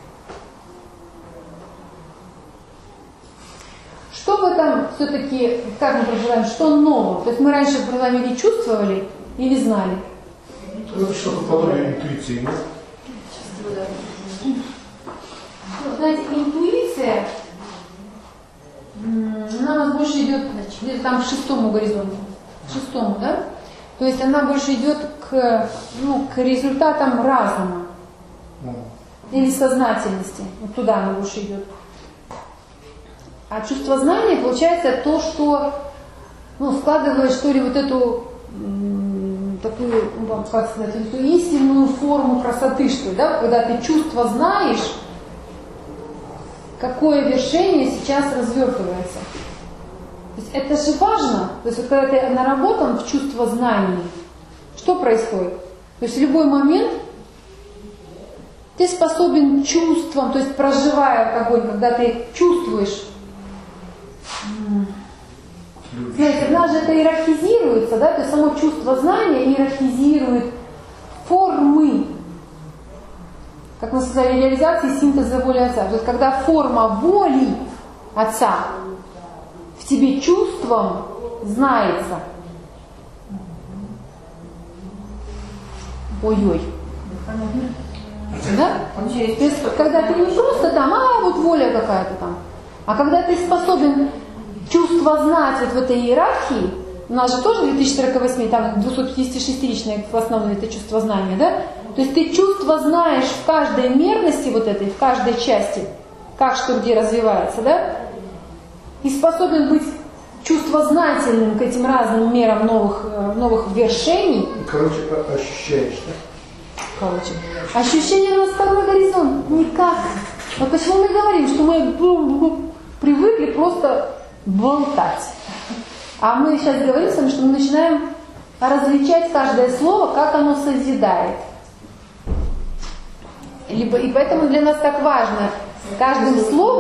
S1: Что в этом все-таки, как мы проживаем, что нового? То есть мы раньше в вами или чувствовали, или знали?
S4: Это что-то подобие интуиции, нет?
S1: Знаете, интуиция, она у нас больше идет где-то там к шестому горизонту. К шестому, да? То есть она больше идет к результатам разума. Или сознательности. Вот туда она больше идет. А чувствознание получается то, что складывает, что ли, вот эту такую, как сказать, истинную форму красоты, что ли, да? Когда ты чувство знаешь, какое вершение сейчас развертывается. То есть это же важно. То есть вот когда ты наработан в чувствознании, что происходит? То есть в любой момент ты способен чувством, то есть проживая огонь, когда ты чувствуешь. Знаете, у нас же это иерархизируется, да, то есть само чувство знания иерархизирует формы, как мы сказали, реализации синтеза воли Отца. То есть когда форма воли Отца в тебе чувством знается. Ой-ой. Да? То есть когда ты не просто там, вот воля какая-то там, а когда ты способен чувство знать вот в этой иерархии, у нас же тоже 2048, там 256-ричное в основном это чувство знания, да? То есть ты чувство знаешь в каждой мерности вот этой, в каждой части, как что где развивается, да? И способен быть чувствознательным к этим разным мерам новых вершений.
S4: Короче, ощущаешь, да?
S1: Короче, ощущение у нас второй горизонт. Никак. Вот почему мы говорим, что мы привыкли просто болтать. А мы сейчас говорим с вами, что мы начинаем различать каждое слово, как оно созидает. И поэтому для нас так важно каждым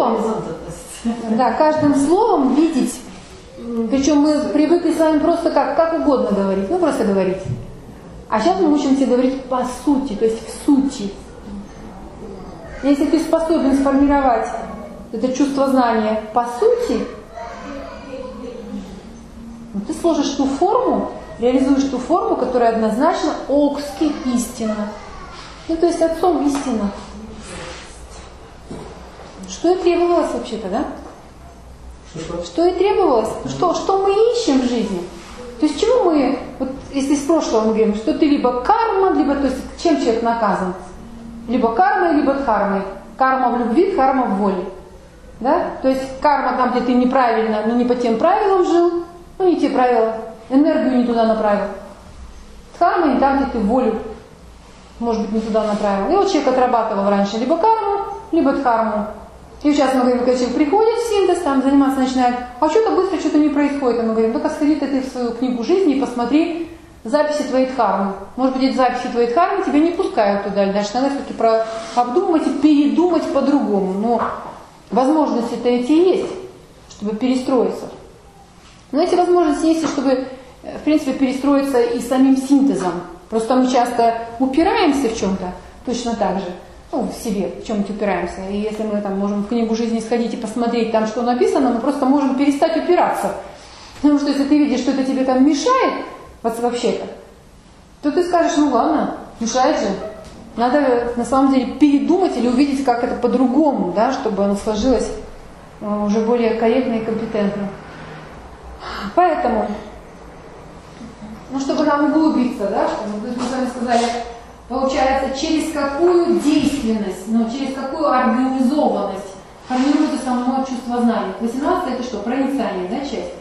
S1: словом видеть. Причем мы привыкли с вами просто как угодно говорить. Просто говорить. А сейчас мы учимся говорить по сути, то есть в сути. Если ты способен сформировать это чувство знания по сути, ты сложишь ту форму, реализуешь ту форму, которая однозначно окски истина. То есть Отцом истина. Что и требовалось вообще-то, да? Что и требовалось? Что мы ищем в жизни? То есть чего мы, вот если с прошлого мы говорим, что ты либо карма, либо, то есть чем человек наказан? Либо кармой, либо дхармой. Карма в любви, карма в воле. Да? То есть карма там, где ты неправильно, не по тем правилам жил, не те правила, энергию не туда направил. Дхарма не там, где ты волю, может быть, не туда направил. И вот человек отрабатывал раньше либо карму, либо дхарму. И сейчас мы говорим, когда человек приходит в синтез, там заниматься начинает, а что-то быстро что-то не происходит. А мы говорим, только сходи ты в свою книгу жизни и посмотри записи твоей дхармы. Может быть, эти записи твоей дхармы тебя не пускают туда, дальше надо все-таки обдумать и передумать по-другому. Но возможности-то эти есть, чтобы перестроиться. Но эти возможности есть, чтобы, в принципе, перестроиться и самим синтезом. Просто мы часто упираемся в чем-то, точно так же. В себе, в чем-нибудь упираемся. И если мы там можем в книгу жизни сходить и посмотреть там, что написано, мы просто можем перестать упираться. Потому что если ты видишь, что это тебе там мешает, вообще-то, то ты скажешь, ладно, мешает же. Надо на самом деле передумать или увидеть как это по-другому, да, чтобы оно сложилось уже более корректно и компетентно. Поэтому, чтобы нам углубиться, да, чтобы мы с вами сказали, получается, через какую действенность, через какую организованность формируется само чувство знания. 18 это что? Проницание, да, часть?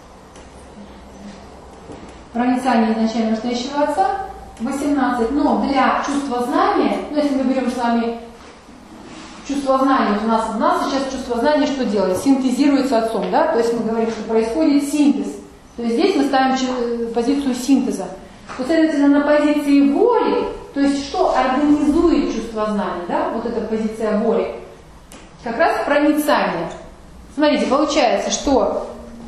S1: Проницание изначально настоящего отца. 18. Но для чувства знания, если мы берем с вами чувство знания, у нас сейчас чувство знания что делает? Синтезируется отцом, да? То есть мы говорим, что происходит синтез. То есть здесь мы ставим позицию синтеза. То, следовательно, на позиции воли, то есть что организует чувство знания, да? Вот эта позиция воли. Как раз проницание. Смотрите, получается, что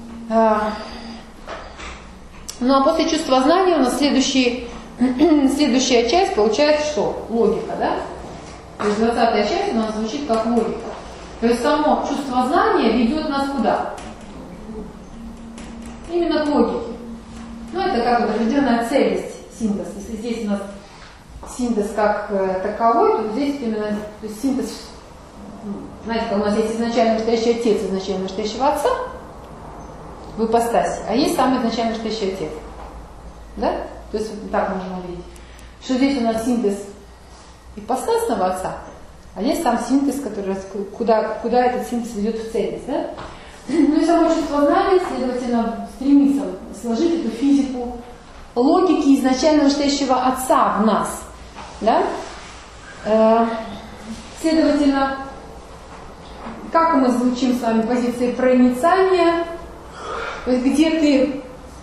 S1: ну а после чувства знания у нас следующая часть получается что? Логика, да? То есть 20-я часть у нас звучит как логика. То есть само чувство знания ведет нас куда? Именно к логике. Ну это как определенная цельность, синтез. Если здесь у нас синтез как таковой, то здесь именно то есть синтез, знаете, как у нас есть изначально настоящий отец, изначально настоящего отца в ипостаси, а есть самый изначально настоящий отец. Да? То есть так можно увидеть. Что здесь у нас синтез ипостасного отца, а есть сам синтез, который, куда этот синтез ведет в цельность. Да? Ну и само чувство знания, следовательно, стремится сложить эту физику логики изначально настоящего отца в нас. Да? Следовательно, как мы звучим с вами позиции проницания, то есть где ты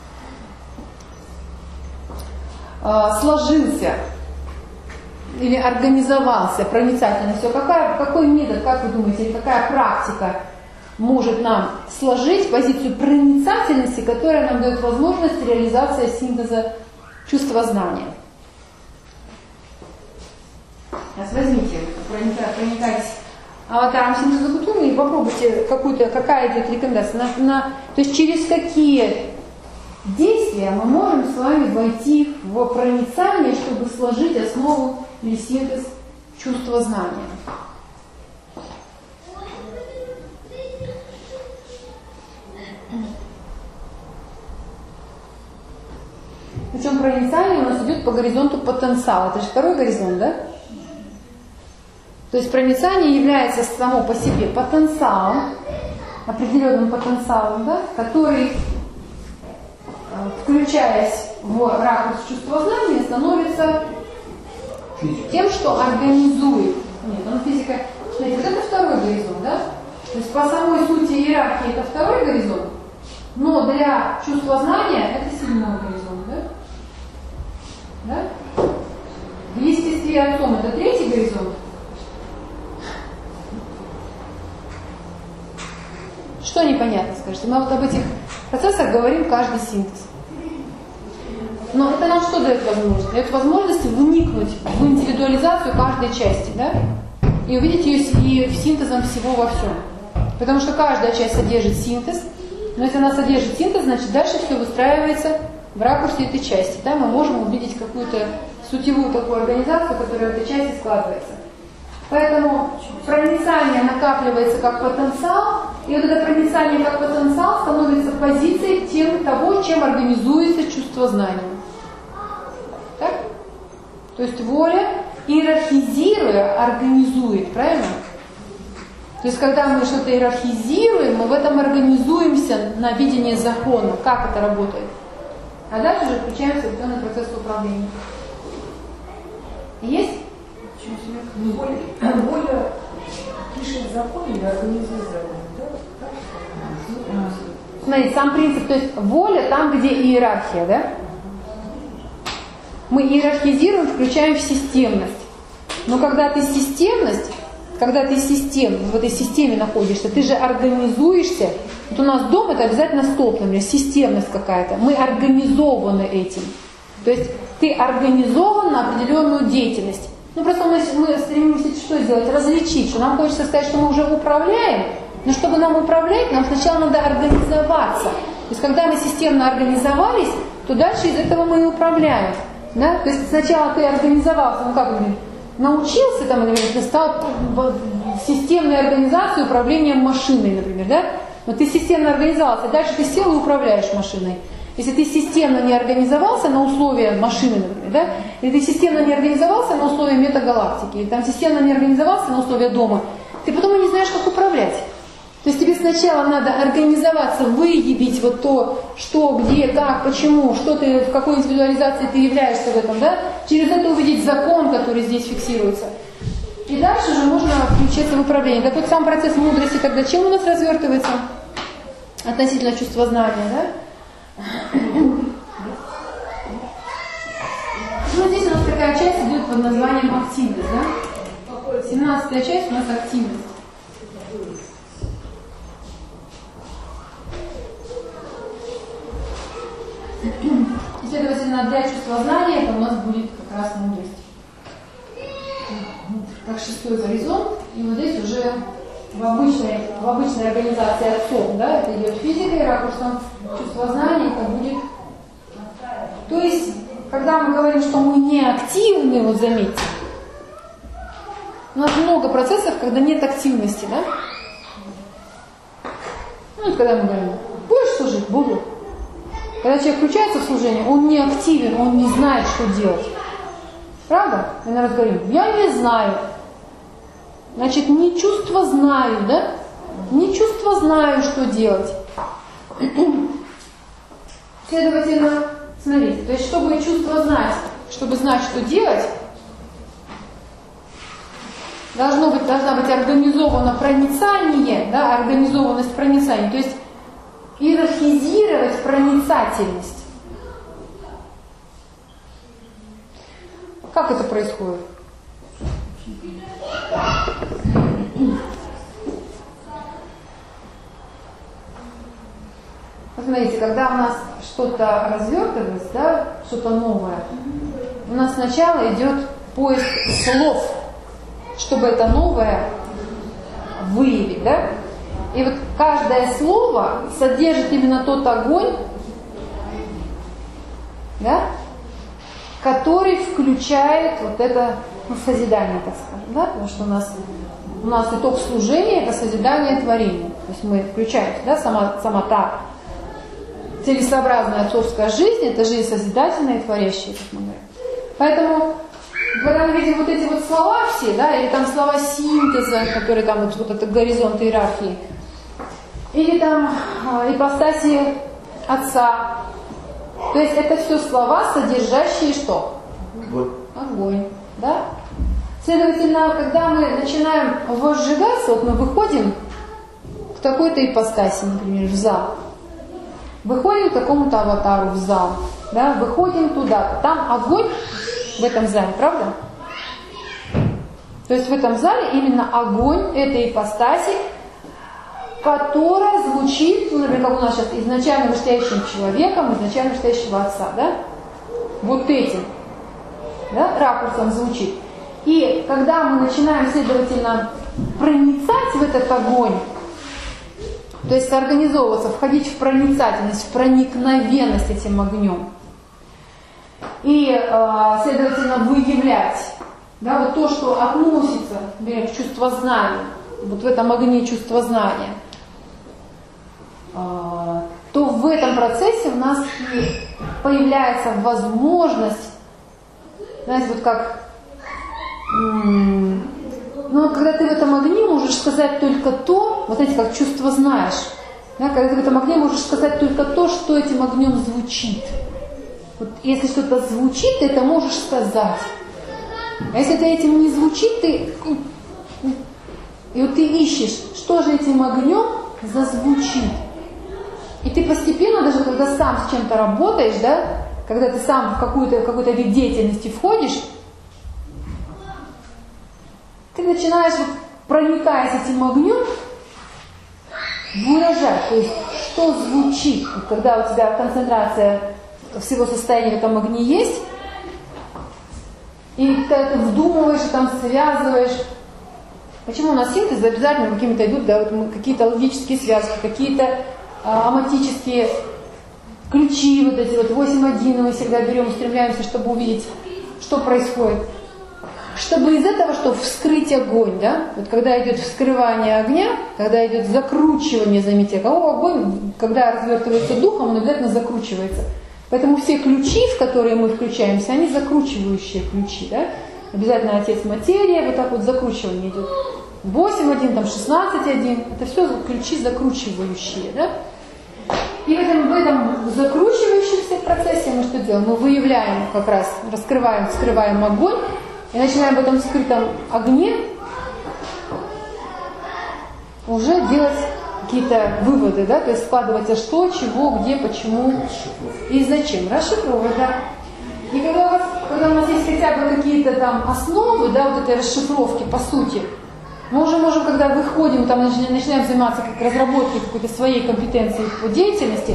S1: сложился или организовался проницательно, все, какой метод, как вы думаете, или какая практика может нам сложить позицию проницательности, которая нам дает возможность реализации синтеза чувства знания? Сейчас возьмите, проникайтесь аватаром синтеза Гутуми и попробуйте какая идет рекомендация. То есть через какие действия мы можем с вами войти в проницание, чтобы сложить основу или синтез чувства знания. Причем проницание у нас идет по горизонту потенциала. Это же второй горизонт, да? То есть проницание является само по себе потенциалом, определенным потенциалом, да, который, включаясь в ракурс чувства знания, становится тем, что организует. Нет, он физика. Смотрите, вот это второй горизонт, да? То есть по самой сути иерархии это второй горизонт, но для чувства знания это седьмой горизонт, да? Да? В естестве отцом это третий горизонт. Что непонятно, скажите? Мы вот об этих процессах говорим каждый синтез. Но это нам что дает возможность? Дает возможность вникнуть в индивидуализацию каждой части, да? И увидеть ее и синтезом всего во всем. Потому что каждая часть содержит синтез, но если она содержит синтез, значит дальше все выстраивается в ракурсе этой части. Да? Мы можем увидеть какую-то сутевую такую организацию, которая в этой части складывается. Поэтому проницание накапливается как потенциал, и вот это проницание как потенциал становится позицией того, чем организуется чувство знания. Так? То есть воля, иерархизируя, организует, правильно? То есть когда мы что-то иерархизируем, мы в этом организуемся на видение закона, как это работает. А дальше уже включаемся в определенный процесс управления. Есть?
S3: Воля пишет закон или организует закон, да?
S1: Смотрите, сам принцип, то есть воля там, где иерархия, да? Мы иерархизируем, включаем в системность. Но когда ты системность, когда ты в этой системе находишься, ты же организуешься. Вот у нас дом это обязательно столб, например, системность какая-то. Мы организованы этим. То есть ты организован на определенную деятельность. Ну просто мы стремимся что сделать? Различить, что нам хочется сказать, что мы уже управляем, но чтобы нам управлять, нам сначала надо организоваться. То есть когда мы системно организовались, то дальше из этого мы и управляем. Да? То есть сначала ты организовался, ну как говорим, научился, там, например, ты стал в системной организации управления машиной, например, да? Но ты системно организовался, дальше ты сел и управляешь машиной. Если ты системно не организовался на условия машины, например, да? Или ты системно не организовался на условия метагалактики, или там системно не организовался на условия дома, ты потом и не знаешь, как управлять. То есть тебе сначала надо организоваться, выявить вот то, что, где, как, почему, что ты, в какой индивидуализации ты являешься в этом, да? Через это увидеть закон, который здесь фиксируется. И дальше уже можно включиться в управление. Так вот сам процесс мудрости тогда чем у нас развертывается? Относительно чувства знания, да? Ну, здесь у нас такая часть идет под названием активность, да? 17-я часть у нас активность. И, следовательно, для чувства знания это у нас будет как раз мудрость. Как 6-й горизонт, и вот здесь уже в обычной организации отцов, да, это идет физика и ракурсом чувства знания, это будет. То есть, когда мы говорим, что мы не активны, вот заметьте, у нас много процессов, когда нет активности, да? Ну, когда мы говорим, будешь служить, буду. Когда человек включается в служение, он не активен, он не знает, что делать. Правда? Мы, наверное, говорим, я не знаю. Значит, не чувство знаю, да? Не чувство знаю, что делать. Следовательно, смотрите, то есть, чтобы чувство знать, чтобы знать, что делать, должна быть организовано проницание, да, организованность проницания, то есть иерархизировать проницательность. Как это происходит? Смотрите, когда у нас что-то развертывается, да, что-то новое, у нас сначала идет поиск слов, чтобы это новое выявить, да? И вот каждое слово содержит именно тот огонь, да, который включает вот это, ну, созидание, так скажем, да, потому что у нас итог служения – это созидание творения. То есть мы включаемся, да, сама та целесообразная отцовская жизнь – это жизнь созидательная и творящая, как мы говорим. Поэтому, когда мы видим вот эти вот слова все, да, или там слова синтеза, которые там вот этот горизонт иерархии, или там ипостаси отца, то есть это все слова, содержащие что? Огонь. Да? Следовательно, когда мы начинаем возжигаться, вот мы выходим к такой-то ипостаси, например, в зал, выходим к какому-то аватару в зал, да, выходим туда, там огонь в этом зале, правда? То есть в этом зале именно огонь этой ипостаси, которая звучит, ну, например, как у нас сейчас, изначально вышестоящим человеком, изначально вышестоящего отца, да? Вот этим, да, ракурсом звучит. И когда мы начинаем, следовательно, проницать в этот огонь, то есть организовываться, входить в проницательность, в проникновенность этим огнем, и, следовательно, выявлять, да, вот то, что относится, например, к чувствознанию, вот в этом огне чувствознания, то в этом процессе у нас и появляется возможность, знаете, вот как, ну, когда ты в этом огне можешь сказать только то, вот знаете, как чувство знаешь, да, когда ты в этом огне можешь сказать только то, что этим огнем звучит. Вот если что-то звучит, ты это можешь сказать. А если это этим не звучит, ты... И вот ты ищешь, что же этим огнем зазвучит. И ты постепенно, даже когда сам с чем-то работаешь, да, когда ты сам в какой-то вид деятельности входишь, ты начинаешь, вот, проникаясь этим огнем, выражать, то есть что звучит. Вот, когда у тебя концентрация всего состояния в этом огне есть, и когда ты вдумываешь, там связываешь. Почему у нас синтез обязательно какими-то идут, да, вот какие-то логические связки, какие-то аматические ключи, вот эти вот 8.1 мы всегда берем, устремляемся, чтобы увидеть, что происходит. чтобы из этого, что вскрыть огонь, да? Вот когда идет вскрывание огня, когда идет закручивание, заметьте, огонь, когда развертывается духом, он обязательно закручивается. Поэтому все ключи, в которые мы включаемся, они закручивающие ключи, да? Обязательно отец материя, вот так вот закручивание идет. 8.1, там 16.1, это все ключи закручивающие, да? И в этом закручивающемся процессе мы что делаем? Мы выявляем как раз, раскрываем, вскрываем огонь, и начинаем в этом скрытом огне уже делать какие-то выводы, да, то есть складывать, а что, чего, где, почему и зачем. Расшифровывать, да. И когда у нас есть хотя бы какие-то там основы, да, вот этой расшифровки по сути, мы уже можем, когда выходим, там начинаем заниматься разработкой какой-то своей компетенции по деятельности,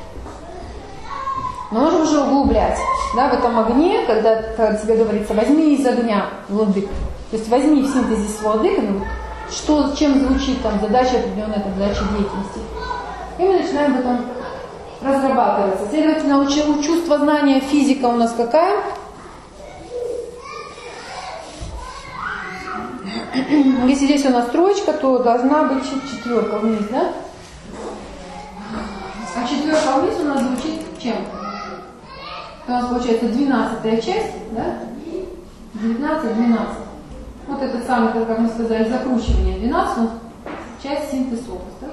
S1: мы можем уже углублять, да, в этом огне, когда тебе говорится, возьми из огня владык. То есть возьми в синтезе с владыками, что, чем звучит там задача определенная, там, задача деятельности. И мы начинаем в этом разрабатываться. Следовательно, у чувства знания физика у нас какая? Если здесь у нас троечка, то должна быть четверка вниз, да? А четверка вниз у нас звучит чем? У нас получается 12-я часть, да? 19, 12. Вот это самое, как мы сказали, закручивание 12, у нас часть синтез образ, да?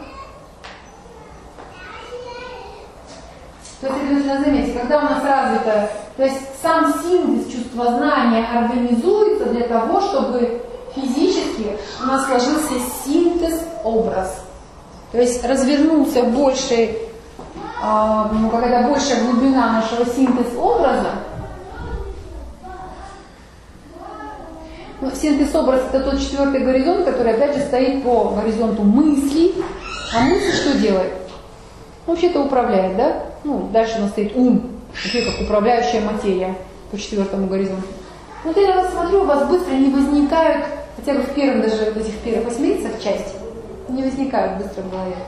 S1: То есть, нужно заметить, когда у нас развито, то есть сам синтез чувствознания организуется для того, чтобы физически у нас сложился синтез-образ. То есть развернулся больший, какая-то большая глубина нашего синтез-образа. Синтез-образ — это тот четвертый горизонт, который опять же стоит по горизонту мыслей. А мысль что делает? Вообще-то управляет, да? Ну, дальше у нас стоит ум, вообще как управляющая материя по четвертому горизонту. Вот я вас смотрю, у вас быстро не возникают, хотя бы в первом, даже в этих первых 8 лицах части, не возникают быстро в голове.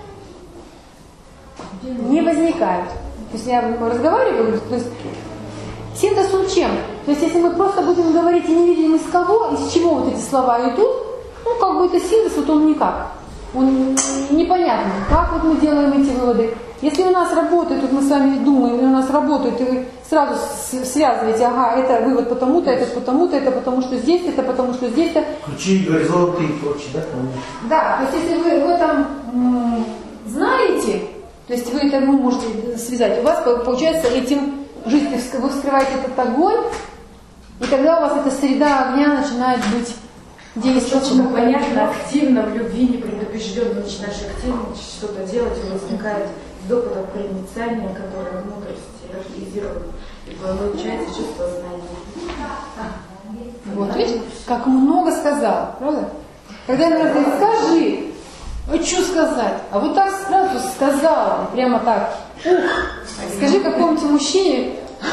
S1: Не возникают. То есть я разговариваю, то есть синтез он чем? То есть если мы просто будем говорить и не видим из кого, из чего вот эти слова идут, ну как бы это синтез, вот он никак. Он непонятно, как вот мы делаем эти выводы. Если у нас работает, вот мы с вами думаем, и у нас работает, и вы сразу связываете, ага, это вывод потому-то, это потому-то, это потому что здесь, это потому что здесь-то.
S4: Ключи, горизонты и прочее, да?
S1: Да, то есть если вы в этом знаете, то есть вы это можете связать, у вас получается этим жить, вы вскрываете этот огонь, и тогда у вас эта среда огня начинает быть действовать.
S3: Почему понятно, активно в любви непредубежденно начинаешь активно что-то делать, и возникает допыт проницания, которое в мудрости активизирует, и получается чувство знания.
S1: Вот, видишь, как много сказал, правда? Когда мне говорят, скажи, а что сказать? А вот так сразу сказала, прямо так. Скажи какому-нибудь мужчине.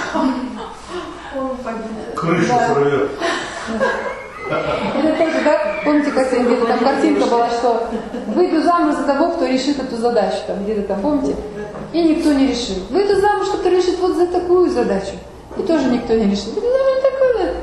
S4: Крышу прорвет.
S1: Это тоже, да? Помните, как где-то там картинка была, что выйду замуж за того, кто решит эту задачу, там где-то там, помните? И никто не решил. Выйду замуж, кто решит вот за такую задачу. И тоже никто не решил. Выйду замуж за такую.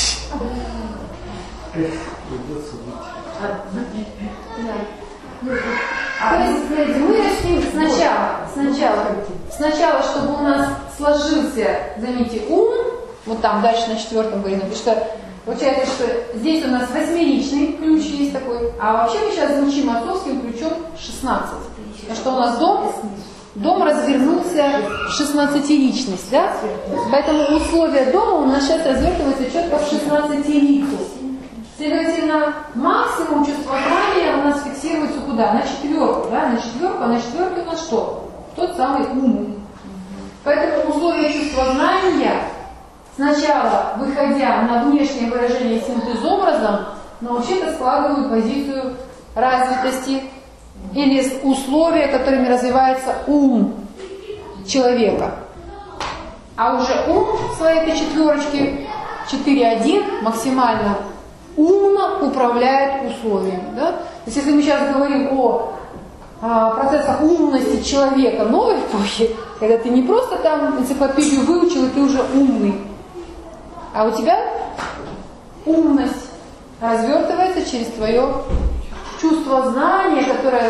S1: То есть, смотрите, мы начнем сначала, чтобы у нас сложился, заметьте, ум, вот там дальше на четвертом горизонте, что получается, что здесь у нас 8-ричный ключ есть такой, а вообще мы сейчас звучим отцовским ключом 16. Потому что у нас дом развернулся в 16-ричность, да? Поэтому условия дома у нас сейчас развертываются четко в 16-рицу. Следовательно, максимум чувствознания у нас фиксируется куда? На четверку, да? На четверку, а на четверке у нас что? Тот самый ум. Поэтому условия чувствознания, сначала выходя на внешнее выражение синтезобразом, но вообще-то складывают позицию развитости или условия, которыми развивается ум человека. А уже ум в своей этой четверочке 4.1 максимально умно управляет условиями. Да? То есть если мы сейчас говорим о процессах умности человека новой эпохи, когда ты не просто там энциклопедию выучил, и ты уже умный, а у тебя умность развертывается через твое чувство знания, которое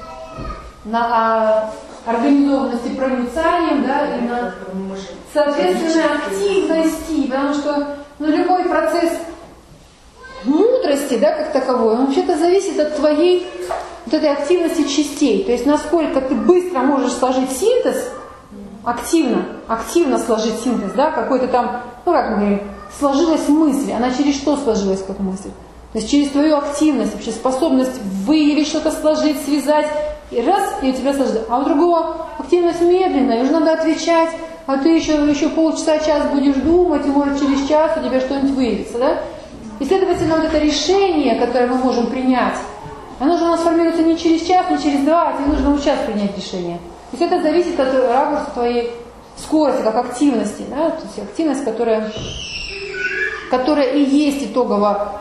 S1: на организованности проницанием, да, и на соответственной активности, потому что любой процесс мудрости, да, как таковой, он вообще-то зависит от твоей вот этой активности частей, то есть насколько ты быстро можешь сложить синтез, активно сложить синтез, да, какой-то там, как мы говорим, сложилась мысль, она через что сложилась как мысль? То есть через твою активность, вообще способность выявить что-то, сложить, связать, и раз, и у тебя сложилось. А у другого активность медленная, уже надо отвечать, а ты еще полчаса, час будешь думать, и может через час у тебя что-нибудь выявится, да? И, следовательно, вот это решение, которое мы можем принять, оно же у нас формируется не через час, не через два, а тебе нужно в час принять решение. То есть это зависит от ракурса твоей скорости, как активности, да? То есть активность, которая и есть итогово.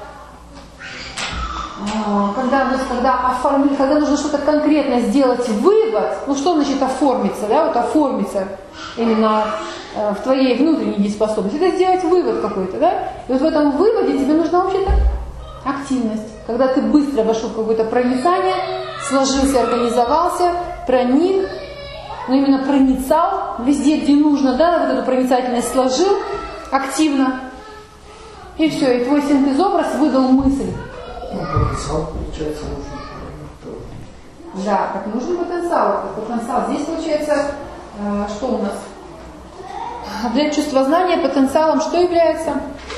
S1: Когда нужно что-то конкретно сделать, вывод, что значит оформиться, да, вот оформиться именно в твоей внутренней дееспособности, это сделать вывод какой-то, да, и вот в этом выводе тебе нужна вообще-то активность, когда ты быстро вошел в какое-то проницание, сложился, организовался, проник, именно проницал везде, где нужно, да, вот эту проницательность сложил активно, и все, и твой синтез-образ выдал мысль.
S4: Потенциал, получается, нужен.
S1: Да, как нужен потенциал. Потенциал. Здесь получается, что у нас? Для чувствознания потенциалом что является?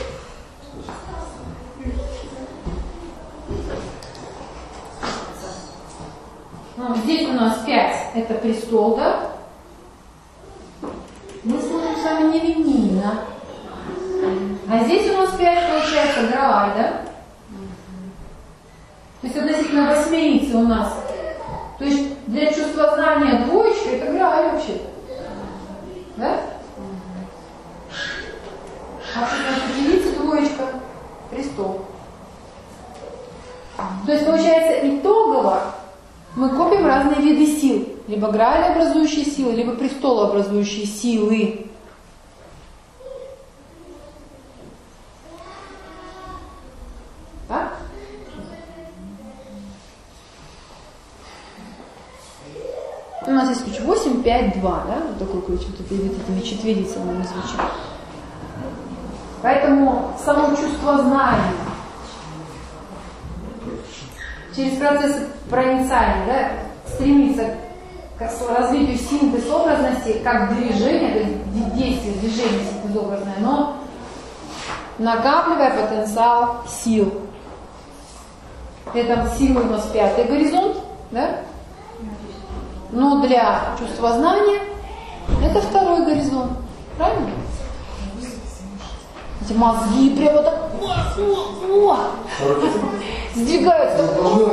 S1: Здесь у нас 5, это престол, да? Мы смотрим с вами невинно. А здесь у нас 5, получается, Грааль, да? То есть относительно восьмерицы у нас. То есть для чувствознания двоечка это Грааль вообще. Да? А для пятилицы двоечка престол. То есть получается итогово мы копим разные виды сил. Либо Грааль образующие силы, либо престолообразующие силы. Так? У нас есть ключ 8, 5, 2, да? Вот такой ключ, вот этими четверицами мы звучим. Поэтому само чувство знания через процесс проницания, да, стремится к развитию синтез-образности как движение, то есть действие, движение синтез-образное, но накапливая потенциал сил. Это силы у нас 5-й горизонт, да? Но для чувствознания это 2-й горизонт. Правильно? Эти мозги прямо так сдвигаются.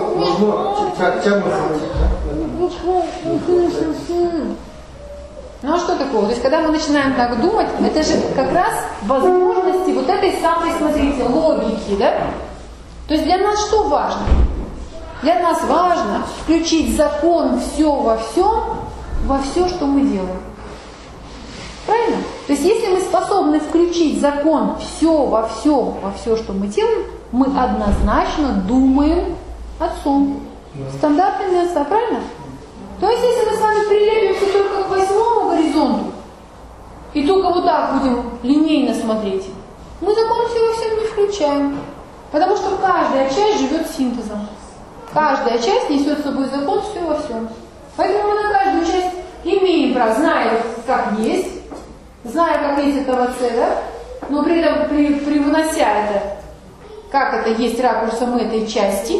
S1: Ну а что такого? То есть когда мы начинаем так думать, это же как раз возможности вот этой самой, смотрите, логики, да? То есть для нас что важно? Для нас важно включить закон все во все, что мы делаем. Правильно? То есть если мы способны включить закон все во все, что мы делаем, мы однозначно думаем отцом. Стандартными отца, правильно? То есть если мы с вами прилепимся только к 8-му горизонту и только вот так будем линейно смотреть, мы закон все во всем не включаем. Потому что каждая часть живет синтезом. Каждая часть несет с собой закон все во всем. Поэтому мы на каждую часть имеем право, зная, как есть, зная, как есть этого С, да? Но при этом привнося это, как это есть ракурсом этой части,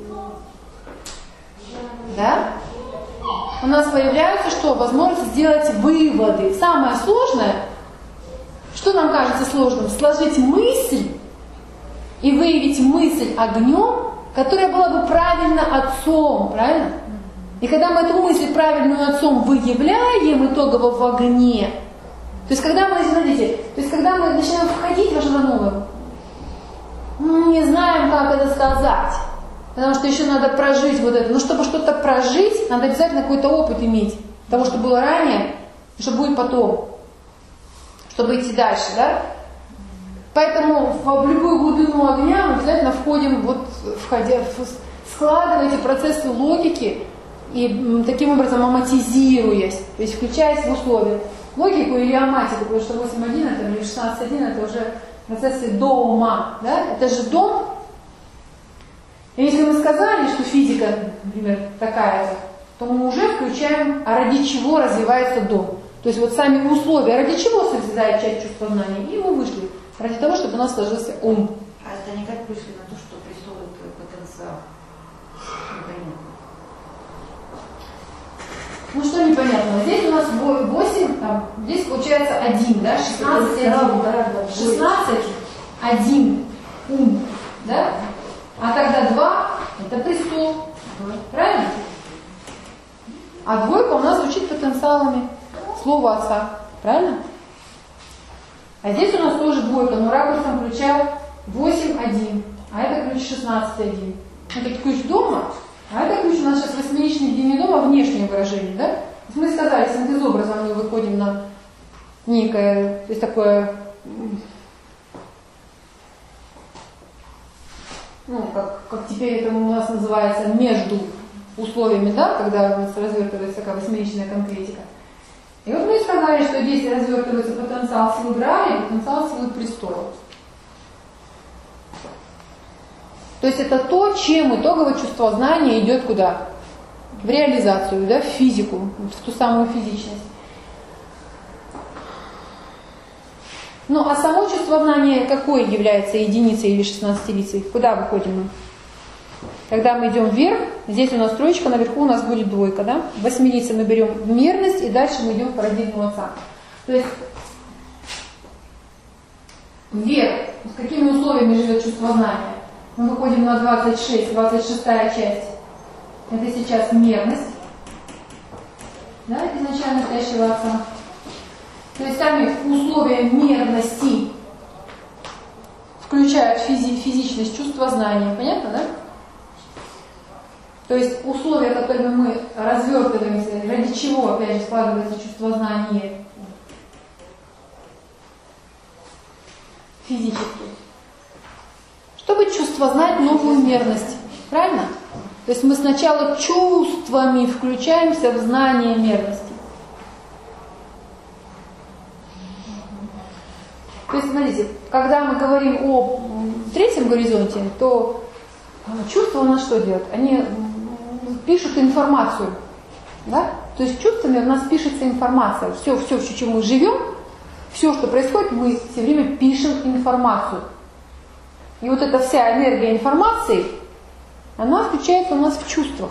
S1: да? У нас появляются что? Возможность сделать выводы. Самое сложное, что нам кажется сложным? Сложить мысль и выявить мысль огнем, которая была бы правильно отцом, правильно? И когда мы эту мысль правильную отцом выявляем итогово в огне, то есть когда мы, смотрите, когда мы начинаем входить в что-то новое, мы не знаем, как это сказать, потому что еще надо прожить вот это. Но чтобы что-то прожить, надо обязательно какой-то опыт иметь того, что было ранее, и что будет потом, чтобы идти дальше, да? Поэтому в любую глубину огня мы обязательно входим, складывая эти процессы логики и таким образом аматизируясь, то есть включаясь в условия. Логику или аматику, потому что 8.1 это, или 16.1 это уже процессы дома, да? Это же дом. И если мы сказали, что физика, например, такая-то, то мы уже включаем, а ради чего развивается дом. То есть вот сами условия, ради чего созидает часть чувства знания, и мы вышли. Ради того, чтобы у нас сложился ум.
S2: А это они как вышли на то, что престол это потенциал? Непонятно.
S1: Ну что непонятно? Здесь у нас 8, здесь получается 1, да? 16, 1. 16, 1, ум, да? А тогда 2, это престол. Правильно? А двойка у нас звучит потенциалами слова отца. Правильно? А здесь у нас тоже двойка, но ракурсом ключа 8.1, а это ключ 16.1. Это ключ дома, а это ключ у нас сейчас восьмеричный длины дома, внешнее выражение, да? То есть мы сказали, синтезобразом мы выходим на некое, то есть такое, ну, как теперь это у нас называется, между условиями, да, когда у нас развертывается такая восьмеричная конкретика. И вот мы сказали, что здесь развертывается потенциал силы грали и потенциал силы престола. То есть это то, чем итоговое чувство знания идет куда? В реализацию, да, в физику, в ту самую физичность. Ну а само чувство знания какой является единицей или 16-лицей? Куда выходим мы? Когда мы идем вверх, здесь у нас троечка, наверху у нас будет двойка, да? В восьмилице мы берем мерность, и дальше мы идем в парадигму отца. То есть вверх, с какими условиями живет чувство знания? Мы выходим на 26, 26-я часть. Это сейчас мерность, да, изначально настоящего отца. То есть сами условия мерности включают физичность чувства знания. Понятно, да? То есть условия, которыми мы развертываемся, ради чего, опять же, складывается чувство знания физически. Чтобы чувство знать новую мерность. Правильно? То есть мы сначала чувствами включаемся в знание мерности. То есть, смотрите, когда мы говорим о третьем горизонте, то чувства у нас что делают? Они пишут информацию. Да? То есть чувствами у нас пишется информация. Все, в чем мы живем, все, что происходит, мы все время пишем информацию. И вот эта вся энергия информации, она включается у нас в чувствах.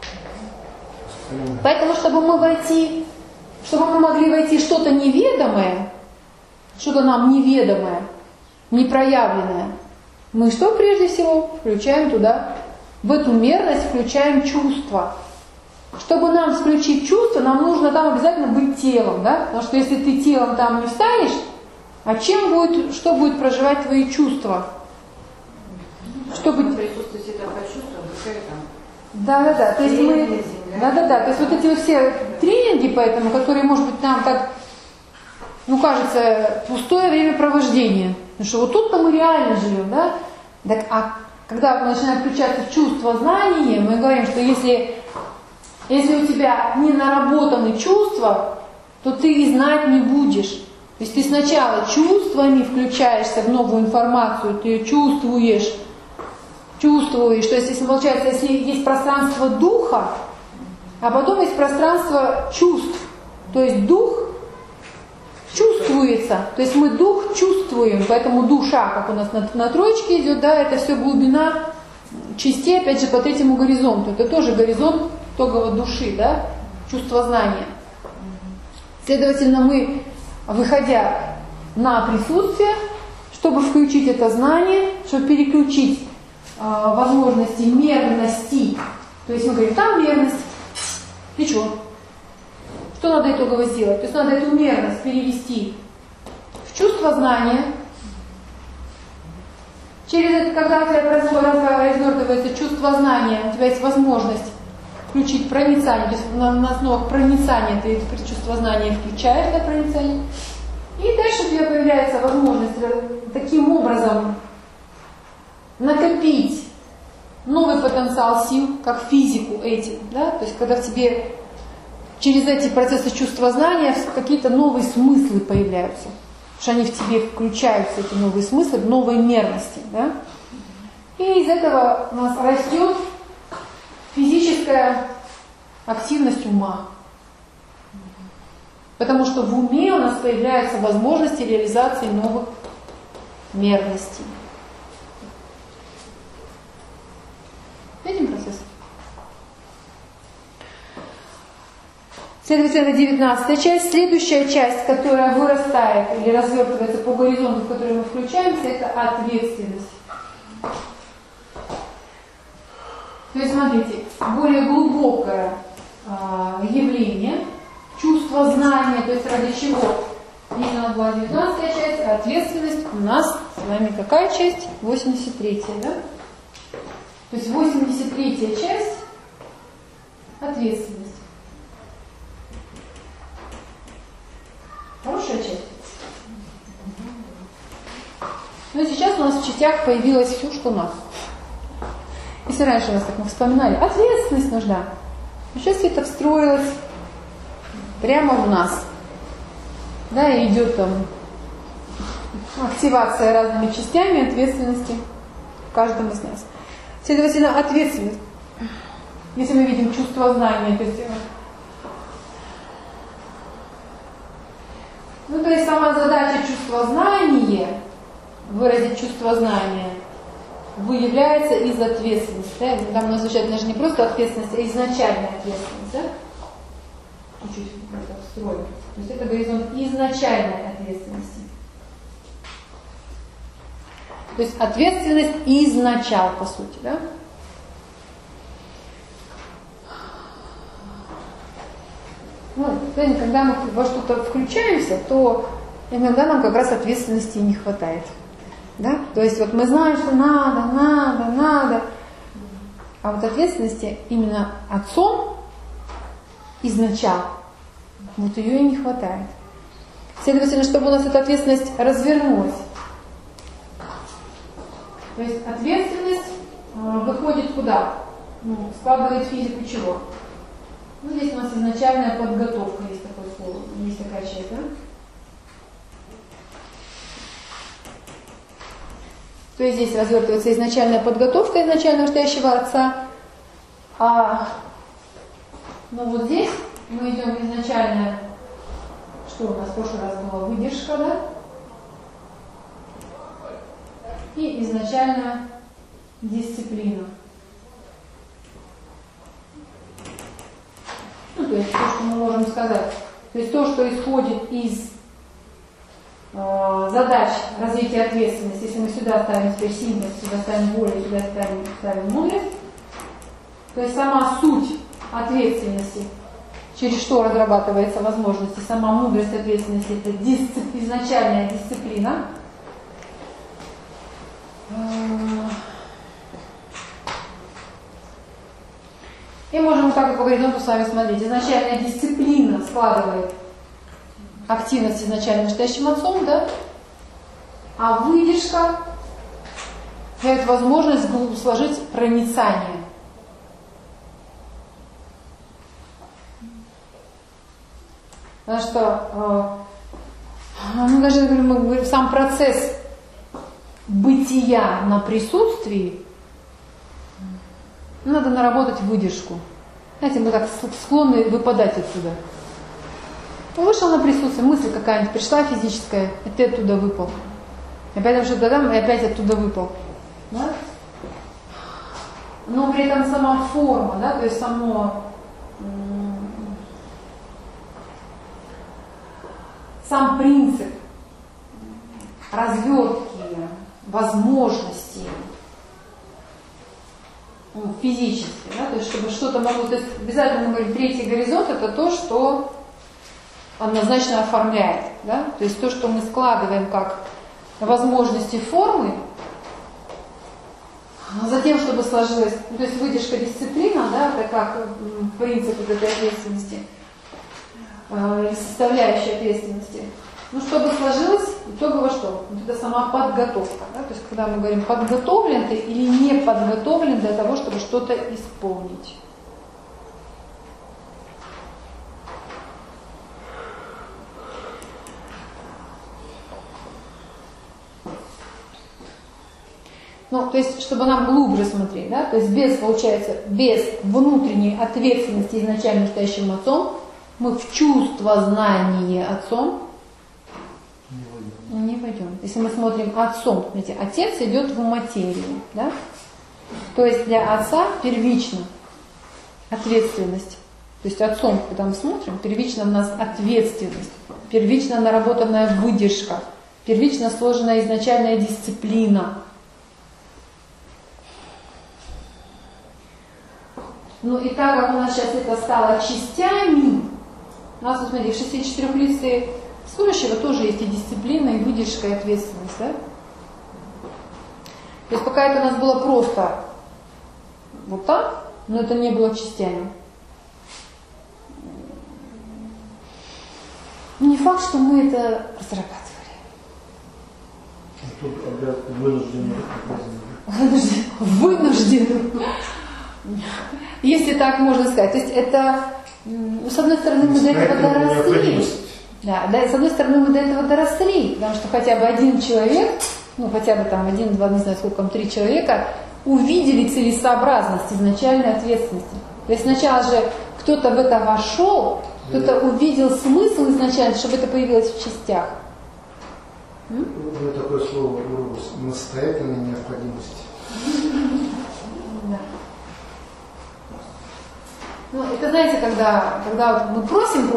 S1: Поэтому, чтобы мы могли войти что-то неведомое, что-то нам неведомое, непроявленное, мы что прежде всего включаем туда? В эту мерность включаем чувства. Чтобы нам включить чувства, нам нужно там обязательно быть телом, да? Потому что если ты телом там не встанешь, что будет проживать твои чувства?
S2: Что будет присутствовать это почувствовать, какая там?
S1: Да. То есть То есть вот эти вот все тренинги, поэтому, которые, может быть, нам так, кажется, пустое времяпровождение. Потому что вот тут-то мы реально живем, да? Так, а когда мы начинаем включаться в чувство знания, мы говорим, что если у тебя не наработаны чувства, то ты и знать не будешь. То есть ты сначала чувствами включаешься в новую информацию, ты ее чувствуешь. То есть, если получается, если есть пространство духа, а потом есть пространство чувств, то есть дух чувствуется, то есть мы дух чувствуем, поэтому душа, как у нас на троечке идет, да, это все глубина частей, опять же, по третьему горизонту. Это тоже горизонт итоговой души, да, чувство знания. Следовательно, мы, выходя на присутствие, чтобы включить это знание, чтобы переключить возможности мерности, то есть мы говорим, там мерность, и что? Что надо итогово сделать? То есть надо эту мерность перевести в чувство знания. Через это, когда у тебя развертывается чувство знания, у тебя есть возможность включить проницание, то есть на основах проницания ты это чувство знания включаешь, да, проницание. И дальше у тебя появляется возможность таким образом накопить новый потенциал сил, как физику этим. Да? То есть когда в тебе через эти процессы чувствознания какие-то новые смыслы появляются. Потому что они в тебе включаются, эти новые смыслы, новые мерности. Да? И из этого у нас растет физическая активность ума. Потому что в уме у нас появляются возможности реализации новых мерностей. Видим процесс? Следовательно, 19 часть. Следующая часть, которая вырастает или развертывается по горизонту, в который мы включаемся, это ответственность. То есть, смотрите, более глубокое явление, чувство знания, то есть ради чего? Здесь у нас была 19 часть, а ответственность у нас с вами какая часть? 83-я, да? То есть 83-я часть – ответственность. Хорошая часть. Но сейчас у нас в частях появилось все, что у нас. Если раньше нас так мы вспоминали, ответственность нужна. Но сейчас это встроилось прямо в нас. Да, и идет там активация разными частями ответственности в каждом из нас. Следовательно, ответственность. Если мы видим чувство знания, то есть, то есть сама задача чувствознания, выразить чувство знания, выявляется из ответственности. Да? Там у нас звучит даже не просто ответственность, а изначальная ответственность. Да? Чуть-чуть встроим. То есть это горизонт изначальной ответственности. То есть ответственность изначал, по сути, да? Когда мы во что-то включаемся, то иногда нам как раз ответственности не хватает. Да? То есть вот мы знаем, что надо, а вот ответственности именно отцом изначал, вот ее и не хватает. Следовательно, чтобы у нас эта ответственность развернулась, то есть ответственность выходит куда? Складывает физику чего? Здесь у нас изначальная подготовка, есть такое слово, есть такая часть, да? То есть здесь развертывается изначальная подготовка изначально настоящего отца, вот здесь мы идем изначально, что у нас в прошлый раз была выдержка, да? И изначально дисциплина. То есть то, что мы можем сказать. То есть то, что исходит из задач развития ответственности. Если мы сюда ставим теперь сильность, сюда ставим волю, сюда ставим мудрость, то есть сама суть ответственности, через что разрабатывается возможности, сама мудрость ответственности, это изначальная дисциплина. И можем так по горизонту с вами смотреть. Изначальная дисциплина складывает активность изначально настоящим отцом, да? А выдержка дает возможность сложить проницание. Потому что даже сам процесс бытия на присутствии надо наработать выдержку. Знаете, мы так склонны выпадать отсюда. Вышел на присутствие, мысль какая-нибудь пришла физическая, и ты оттуда выпал. Опять что-то дам, и опять оттуда выпал. Да? Но при этом сама форма, да, то есть сам принцип развертки возможностей физически, да, то есть чтобы что-то могло, то есть обязательно мы говорим, третий горизонт это то, что однозначно оформляет, да, то есть то, что мы складываем как возможности формы, затем, чтобы сложилась, то есть выдержка дисциплина, да, это как принцип вот этой ответственности, составляющей ответственности. Ну, чтобы сложилось, итогово что? Вот это сама подготовка. Да? То есть, когда мы говорим, подготовлен ты или не подготовлен для того, чтобы что-то исполнить. Ну, то есть, чтобы нам глубже смотреть, да, то есть получается, без внутренней ответственности изначально стоящим отцом, мы в чувство знание отцом не войдем. Если мы смотрим отцом, смотрите, отец идет в материю, да, то есть для отца первично ответственность. То есть отцом, когда мы смотрим, первично у нас ответственность, первично наработанная выдержка, первично сложенная изначальная дисциплина. Ну и так как у нас сейчас это стало частями, у нас, вот смотрите, в 64-листые служащего тоже есть и дисциплина, и выдержка, и ответственность, да? То есть пока это у нас было просто вот так, но это не было частями. Не факт, что мы это разрабатывали.
S4: Тут обряд
S1: Вынуждены. Если так можно сказать. То есть это, с одной стороны, мы до этого доросли. Да, с одной стороны, мы до этого доросли, потому что хотя бы один человек, ну хотя бы там 1, 2, не знаю сколько там, 3 человека, увидели целесообразность изначальной ответственности. То есть сначала же кто-то в это вошел, кто-то увидел смысл изначально, чтобы это появилось в частях.
S4: Вот такое слово настоятельная необходимость.
S1: Да. Ну, это знаете, когда мы просим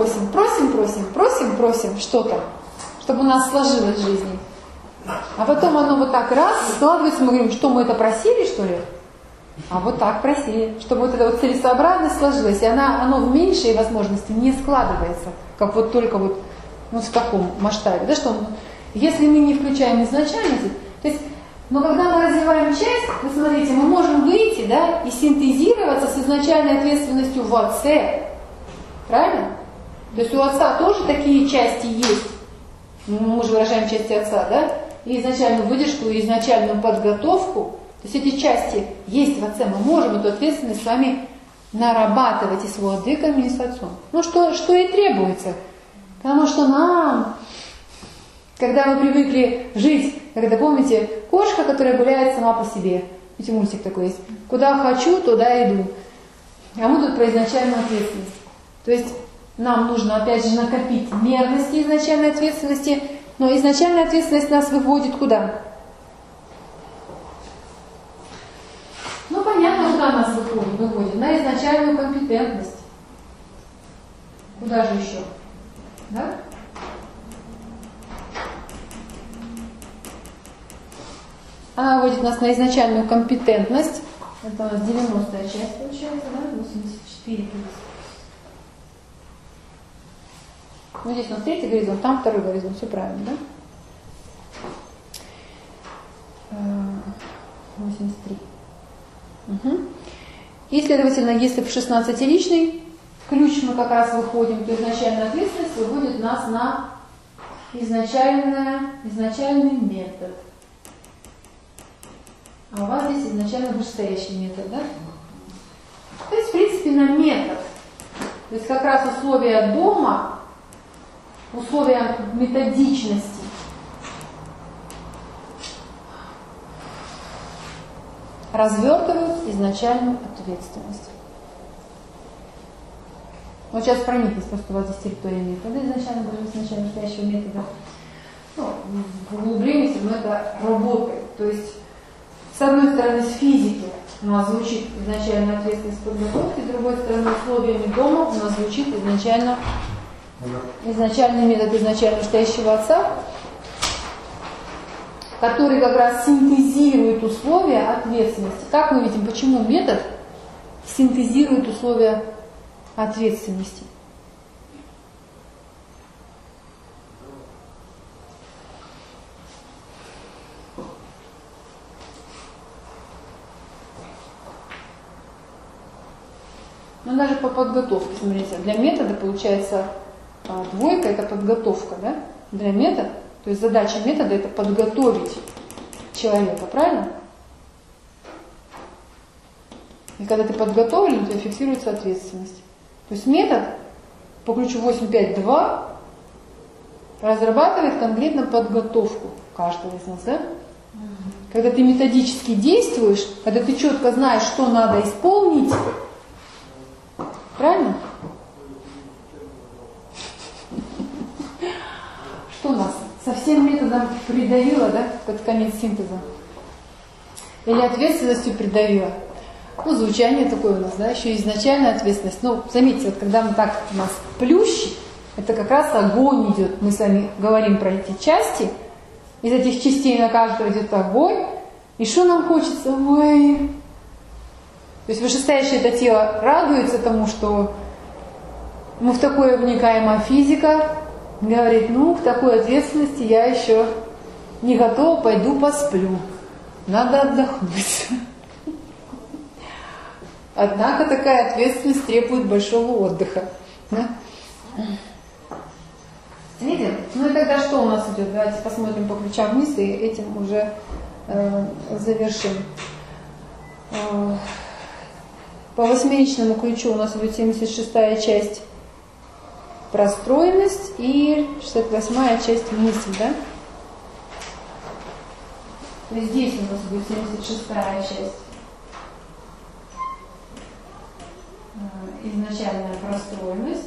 S1: что-то, чтобы у нас сложилось в жизни. А потом оно вот так раз складывается, мы говорим, что мы это просили, что ли? А вот так просили, чтобы вот эта вот целесообразность сложилась, и оно в меньшей возможности не складывается, как вот только вот в таком масштабе. Да, что если мы не включаем изначальность, то есть, но когда мы развиваем часть, вы смотрите, мы можем выйти, да, и синтезироваться с изначальной ответственностью в отце. Правильно? То есть у отца тоже такие части есть. Мы же выражаем части отца, да? И изначальную выдержку, и изначальную подготовку. То есть эти части есть в отце. Мы можем эту ответственность с вами нарабатывать и с владыками, и с отцом. Ну что и требуется. Потому что нам, когда мы привыкли жить, когда, помните, кошка, которая гуляет сама по себе. Видите, мультик такой есть. Куда хочу, туда иду. А мы тут про изначальную ответственность. То есть нам нужно, опять же, накопить мерности изначальной ответственности, но изначальная ответственность нас выводит куда? Ну, понятно, куда нас выводит. На изначальную компетентность. Куда же еще? Да? Она выводит нас на изначальную компетентность. Это у нас 90-я часть получается, да? 84 плюс. Ну, здесь у нас третий горизонт, там второй горизонт. Все правильно, да? 83. Угу. И, следовательно, если в 16-личный ключ мы как раз выходим, то изначальная ответственность выводит нас на изначальный метод. А у вас здесь изначально вышестоящий метод, да? То есть, в принципе, на метод. То есть, как раз условия дома, условия методичности. Развертывают изначальную ответственность. Вот сейчас проникнись, просто у вас здесь территория метода, изначально настоящего метода. Ну, в углублении все равно это работает. То есть, с одной стороны, с физики у нас звучит изначальная ответственность подготовки, с другой стороны, условиями дома у нас звучит изначальный метод изначально настоящего отца, который как раз синтезирует условия ответственности. Как мы видим, почему метод синтезирует условия ответственности? Ну, даже по подготовке, смотрите, для метода получается двойка, это подготовка, да? для метода. То есть задача метода – это подготовить человека, правильно? И когда ты подготовлен, у тебя фиксируется ответственность. То есть метод по ключу 8.5.2 разрабатывает конкретно подготовку каждого из нас, да? Когда ты методически действуешь, когда ты четко знаешь, что надо исполнить, правильно? Что у нас? Совсем методом придавило, да, под конец синтеза? Или ответственностью придавило? Ну, звучание такое у нас, да, еще изначальная ответственность. Ну, заметьте, вот когда мы так у нас плющит, это как раз огонь идет. Мы с вами говорим про эти части. Из этих частей на каждого идет огонь. И что нам хочется? Ой. То есть вышестоящее это тело радуется тому, что мы в такое вникаем, а физика говорит, ну, к такой ответственности я еще не готова, пойду посплю. Надо отдохнуть. Однако такая ответственность требует большого отдыха. Да? Видите? Ну и тогда что у нас идет? Давайте посмотрим по ключам вниз и этим уже завершим. По восьмеричному ключу у нас будет 76-я часть простроенность и 68-я часть мысль, да? То есть здесь у нас будет 76-я часть. Изначальная простроенность.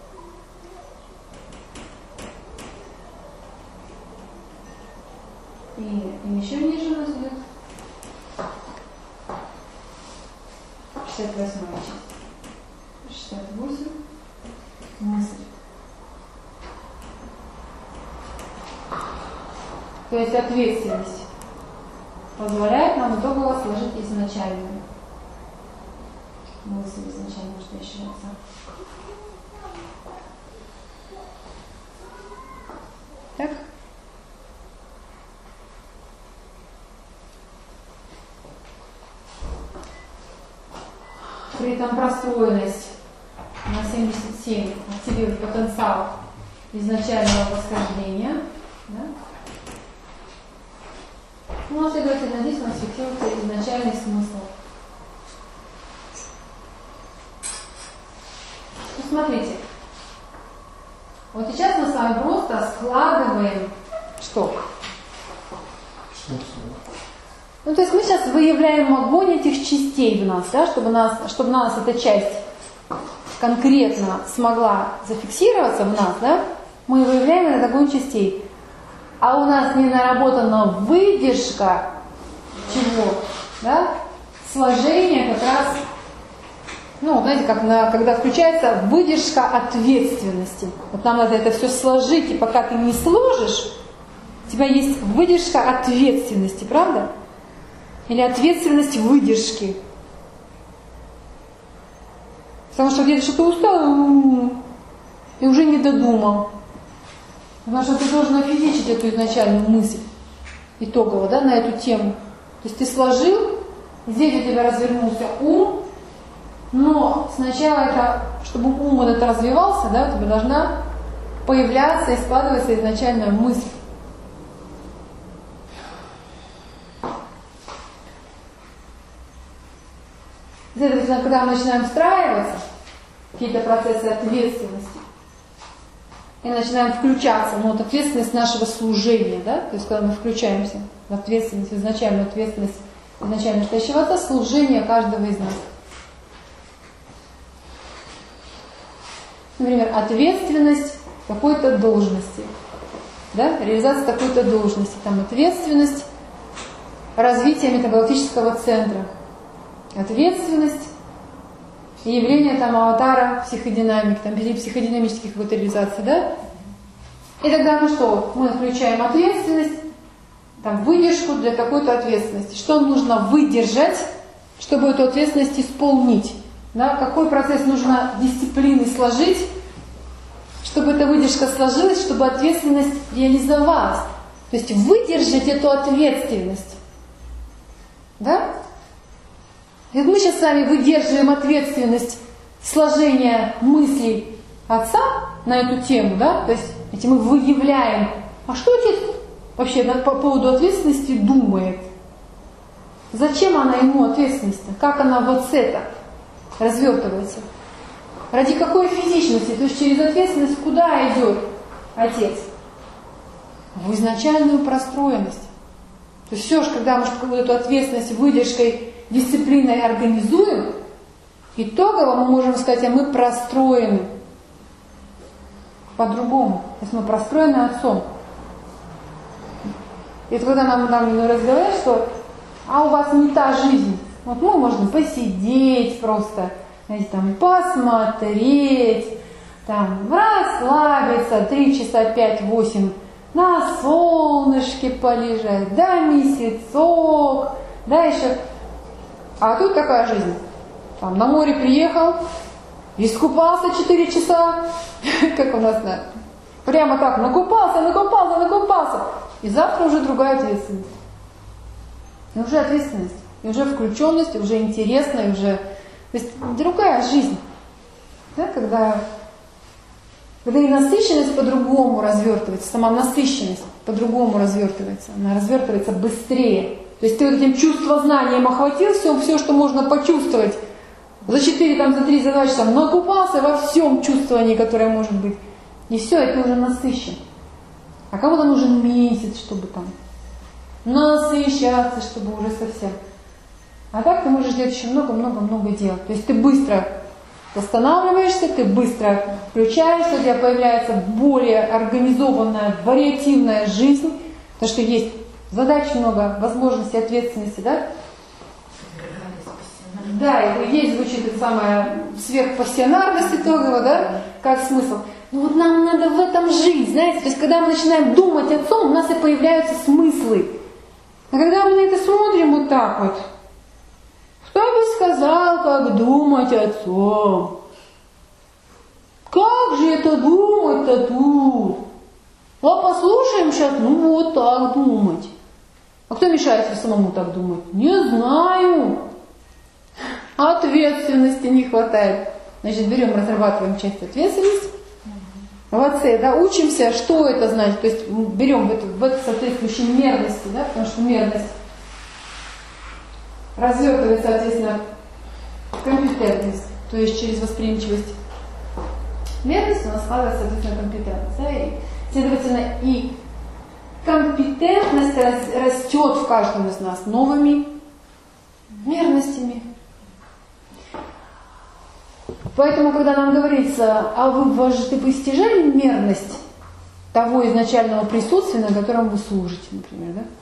S1: И еще ниже у нас будет 68-я часть. 68. Мысль. То есть ответственность позволяет нам итогово сложить изначальную мысль, изначально настоящего отца. Так? При этом простроенность на 77 активирует потенциал изначального восхождения. Да? Ну, следовательно, здесь у нас фиксируется изначальный смысл. Ну, смотрите. Вот сейчас мы с вами просто складываем что? Ну, то есть мы сейчас выявляем огонь этих частей в нас, да, чтобы нас эта часть конкретно смогла зафиксироваться в нас, да, мы выявляем этот огонь частей. А у нас не наработана выдержка чего? Да? Сложение как раз, ну, знаете, когда включается выдержка ответственности. Вот нам надо это все сложить, и пока ты не сложишь, у тебя есть выдержка ответственности, правда? Или ответственность выдержки. Потому что где-то что-то устал и уже не додумал. Потому что ты должен офигеть эту изначальную мысль итогово, да, на эту тему. То есть ты сложил, здесь у тебя развернулся ум, но сначала это, чтобы ум вот это развивался, да, у тебя должна появляться и складываться изначальная мысль. Следовательно, когда мы начинаем встраиваться в какие-то процессы ответственности и начинаем включаться, ну, вот ответственность нашего служения, да, то есть когда мы включаемся в ответственность, в изначальную ответственность изначально настоящего отца, служение каждого из нас. Например, ответственность какой-то должности, да, реализация какой-то должности, там ответственность развития метагалактического центра, ответственность и явление там аватара психодинамик, там психодинамических какой-то реализаций, да? И тогда мы что? Мы включаем ответственность, там, выдержку для такой-то ответственности. Что нужно выдержать, чтобы эту ответственность исполнить? Да? Какой процесс нужно дисциплины сложить, чтобы эта выдержка сложилась, чтобы ответственность реализовалась? То есть выдержать эту ответственность. Да? И вот мы сейчас с вами выдерживаем ответственность сложения мыслей отца на эту тему, да? То есть Ведь мы выявляем, а что отец вообще по поводу ответственности думает? Зачем она ему ответственность-то? Как она вот это развертывается? Ради какой физичности? То есть через ответственность куда идет отец? В изначальную простроенность. То есть все же, когда мы какую-то ответственность выдержкой, дисциплиной организуем, итогово мы можем сказать, а мы простроены по-другому. То есть мы простроены отцом. И вот когда нам разговаривают, что а у вас не та жизнь. Вот мы можем посидеть просто, знаете, там, посмотреть, там, расслабиться 3 часа 5-8 на солнышке полежать, да, месяцок, да, еще. А тут какая жизнь? Там, на море приехал, искупался 4 часа, как у нас, да, прямо так, накупался, и завтра уже другая ответственность. И уже ответственность, и уже включенность, и уже интересно, и уже... То есть другая жизнь. Да, когда и насыщенность по-другому развертывается, сама насыщенность по-другому развертывается, она развертывается быстрее. То есть ты вот этим чувствознанием охватил все, что можно почувствовать. За 4, за 3, за 2 часа накупался во всем чувствовании, которое может быть. И все, и ты уже насыщен. А кому-то нужен месяц, чтобы там насыщаться, чтобы уже совсем. А так ты можешь делать еще много-много-много дел. То есть ты быстро восстанавливаешься, ты быстро включаешься, у тебя появляется более организованная, вариативная жизнь, потому что есть задач много, возможностей, ответственности, да? Да, и есть, звучит это самое сверхпассионарность итогово, да? Как смысл? Ну вот нам надо в этом жить, знаете? То есть когда мы начинаем думать отцом, у нас и появляются смыслы. А когда мы на это смотрим вот так вот, кто бы сказал, как думать отцом? Как же это думать-то тут? А послушаем сейчас, вот так думать. А кто мешает самому так думать? Не знаю. Ответственности не хватает. Значит, берем, разрабатываем часть ответственности. В отце, да, учимся, что это значит. То есть берем в эту соответствующей мерности, да, потому что мерность развертывает, соответственно, компетентность, то есть через восприимчивость. Мерность у нас складывается, соответственно, компетентность. Да, и, следовательно, и компетентность растет в каждом из нас новыми мерностями. Поэтому, когда нам говорится, а вы постижали мерность того изначального присутствия, на котором вы служите, например, да?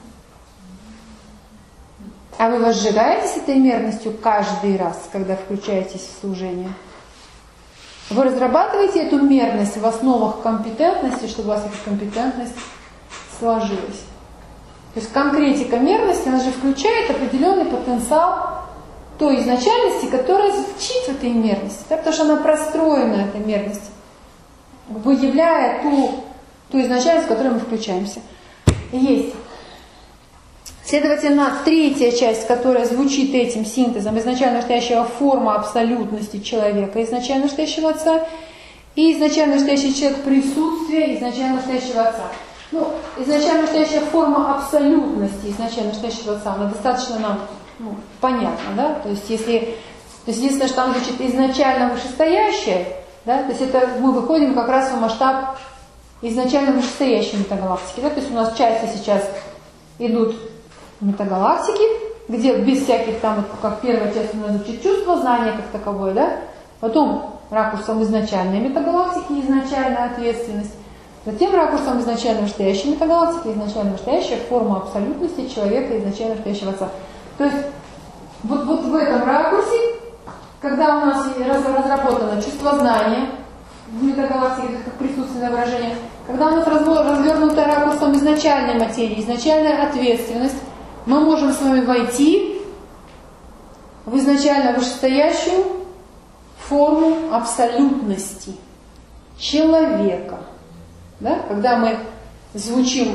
S1: А вы возжигаетесь этой мерностью каждый раз, когда включаетесь в служение? Вы разрабатываете эту мерность в основах компетентности, чтобы у вас эта компетентность сложилась. То есть конкретика мерности, она же включает определенный потенциал той изначальности, которая звучит в этой мерности, да, потому что она простроена, эта мерность, выявляя ту изначальность, в которой мы включаемся. Есть. Следовательно, третья часть, которая звучит этим синтезом, изначально настоящая форма абсолютности человека, изначально настоящего отца, и изначально настоящий человек присутствия, изначально настоящего отца. Изначально настоящая форма абсолютности, изначально настоящего отца, она достаточно нам понятно, да? То есть единственное, что там звучит изначально вышестоящее, да? То есть это мы выходим как раз в масштаб изначально вышестоящей метагалактики, да? То есть у нас части сейчас идут метагалактики, где без всяких там, как первая часть у нас звучит чувство, знание как таковое, да? Потом ракурсом изначальной метагалактики, изначальная ответственность, затем ракурсом изначально вышестоящей метагалактики, изначально вышестоящая форма абсолютности человека, изначально вышестоящего отца. То есть вот в этом ракурсе, когда у нас разработано чувство знания в метагалактике, как присутственное выражение, когда у нас развернуто ракурсом изначальной материи, изначальная ответственность, мы можем с вами войти в изначально вышестоящую форму абсолютности человека. Да? Когда мы звучим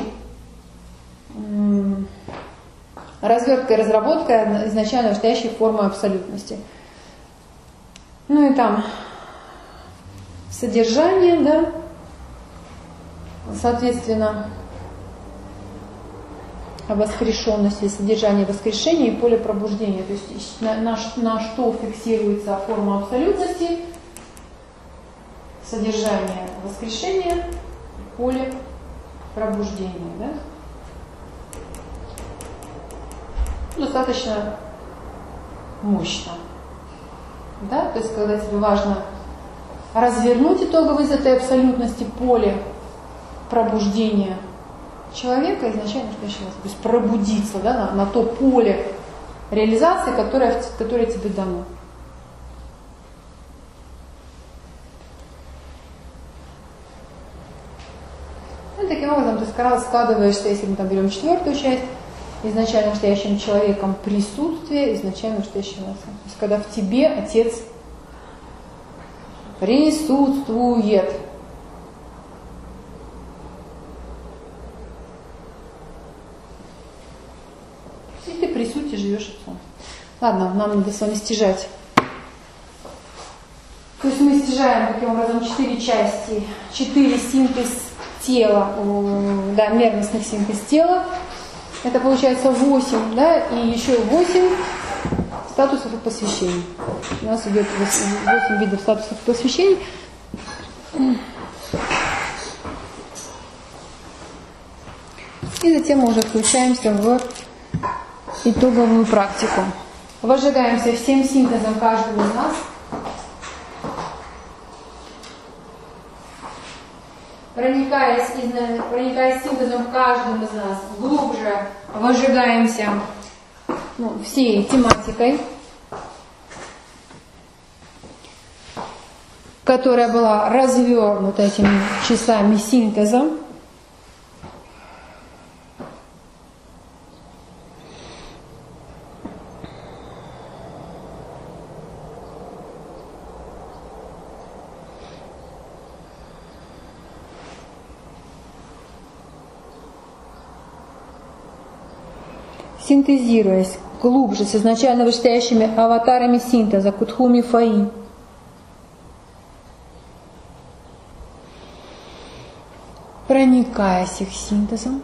S1: разверткой, разработкой изначально настоящей формы абсолютности. И там содержание, да, соответственно, воскрешенности, содержание воскрешения и поле пробуждения. То есть на что фиксируется форма абсолютности, содержание воскрешения, поле пробуждения. Да? Достаточно мощно. Да? То есть, когда тебе важно развернуть итогово из этой абсолютности поле пробуждения человека, изначально настоящего, то есть пробудиться, да, на то поле реализации, которое тебе дано. И таким образом ты складываешься, если мы там берем 4-ю часть, изначально настоящим человеком присутствие, изначально настоящим отцом. То есть когда в тебе Отец присутствует. И ты при сути живешь отцом. Ладно, нам надо с вами стяжать. То есть мы стяжаем таким образом 4 части, 4 синтез тела, да, мерностных синтез тела. Это получается 8, да, и еще 8 статусов и посвящений. У нас идет 8 видов статусов и посвящений. И затем мы уже включаемся в итоговую практику. Возжигаемся всем синтезом каждого из нас. Проникаясь синтезом каждым из нас, глубже возжигаемся всей тематикой, которая была развернута этими часами синтеза. Синтезируясь глубже с изначально вышестоящими аватарами синтеза Кутхуми Фаи, проникаясь их синтезом,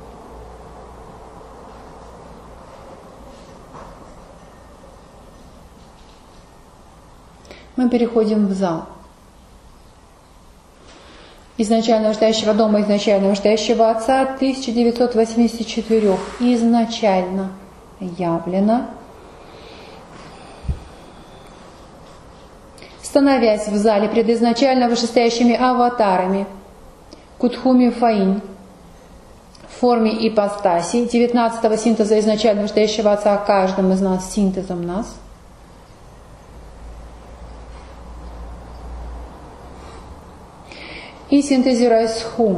S1: мы переходим в зал изначально вышестоящего дома, изначально вышестоящего Отца 1984 изначально явлено, становясь в зале пред изначально вышестоящими аватарами Кутхуми Фаинь в форме ипостаси 19-го синтеза изначально вышестоящего Отца каждым из нас синтезом нас, и синтезируясь с Хум,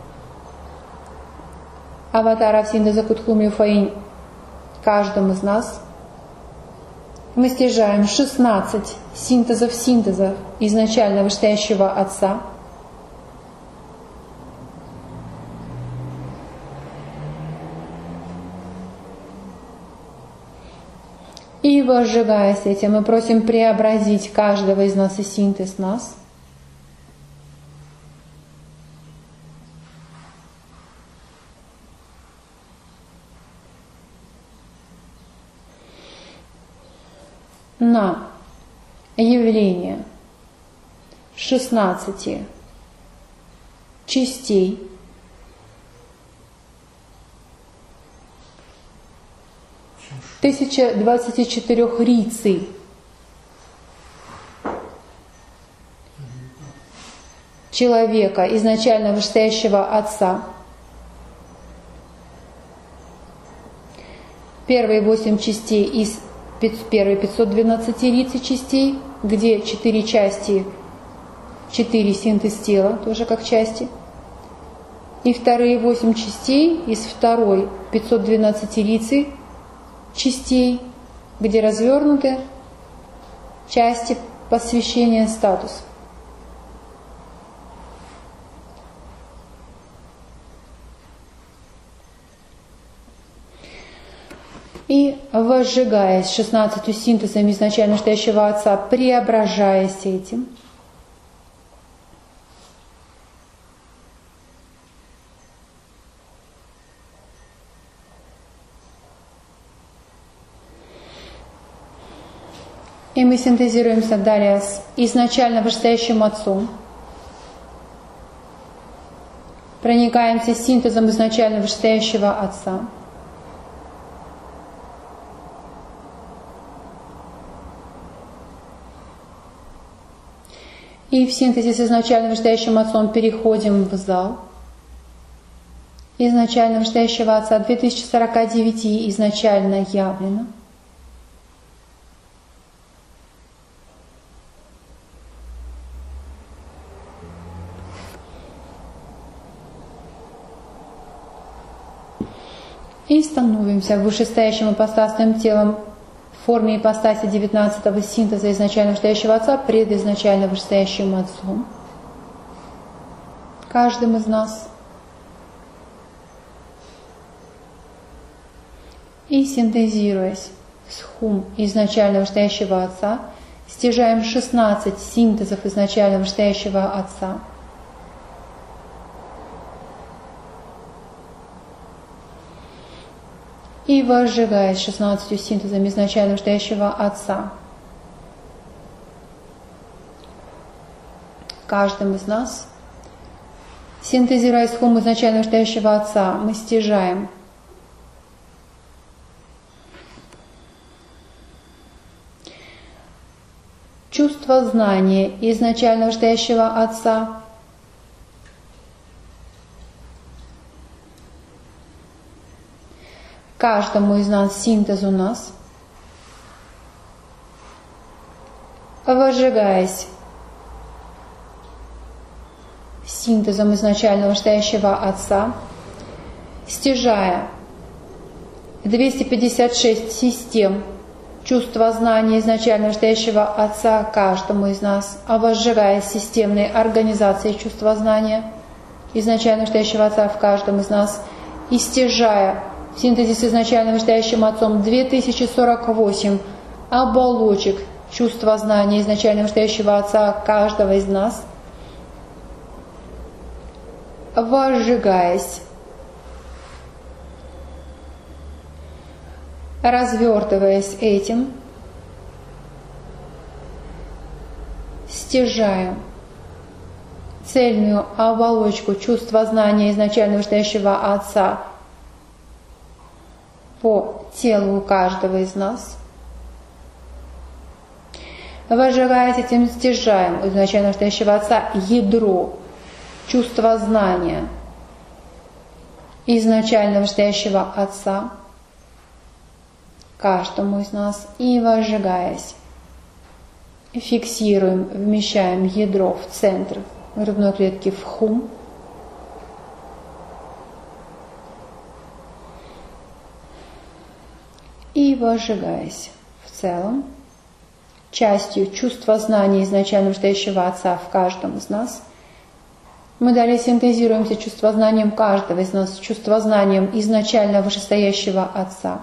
S1: аватаров синтеза Кутхуми Фаинь каждым из нас, мы стяжаем 16 синтезов изначально вышестоящего Отца, и возжигаясь этим, мы просим преобразить каждого из нас и синтез нас на явление 16 частей, тысяча 24 риций человека, изначально вышестоящего Отца. Первые 8 частей из первые 512 риций частей, где 4 части, 4 синтез тела, тоже как части. И вторые 8 частей из второй 512 риций частей, где развернуты части посвящения статус. И возжигаясь 16 синтезами изначально настоящего Отца, преображаясь этим, И мы синтезируемся далее с изначально вышестоящим Отцом. Проникаемся синтезом изначально вышестоящего Отца. И в синтезе с изначально вышестоящим Отцом переходим в зал. Изначально вышестоящего Отца 2049 изначально явлено. И становимся вышестоящим ипостасным телом в форме ипостаси 19-го синтеза изначально вышестоящего Отца пред изначально вышестоящим Отцом. Каждым из нас. И синтезируясь с хум изначально вышестоящего Отца, стяжаем 16 синтезов изначально вышестоящего Отца. И возжигаясь 16 синтезами изначально вышестоящего Отца, каждым из нас, синтезируя с хум изначально вышестоящего Отца, мы стяжаем чувство знания изначально вышестоящего Отца, каждому из нас синтезу нас, возжигаясь синтезом изначально вышестоящего Отца, стяжая 256 систем чувства знания изначально вышестоящего Отца каждому из нас, а возжигая системной организацией чувства знания изначально вышестоящего Отца в каждом из нас, и стяжая в синтезе с изначально вышестоящим Отцом 2048 оболочек чувства знания изначально вышестоящего Отца каждого из нас, возжигаясь, развертываясь этим, стяжаем цельную оболочку чувства знания изначально вышестоящего Отца по телу каждого из нас. Возжигаясь этим, стяжаем изначально вышестоящего Отца ядро чувства знания изначально вышестоящего Отца каждому из нас, и возжигаясь, фиксируем, вмещаем ядро в центр грудной клетки в хум. И возжигаясь в целом частью чувства знания изначально вышестоящего Отца в каждом из нас, мы далее синтезируемся чувствознанием каждого из нас, чувствознанием изначально вышестоящего Отца.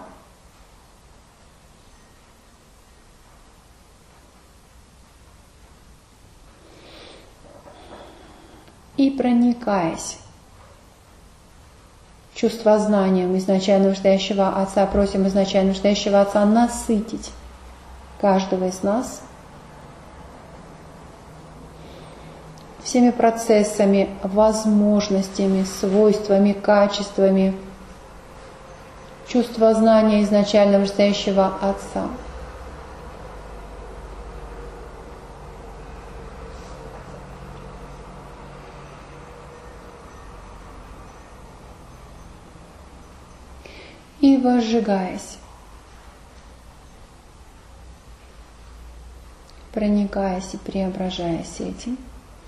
S1: И проникаясь чувствознанием изначально вышестоящего Отца, просим изначально вышестоящего Отца насытить каждого из нас всеми процессами, возможностями, свойствами, качествами чувствознания изначально вышестоящего Отца. И возжигаясь, проникаясь и преображаясь этим,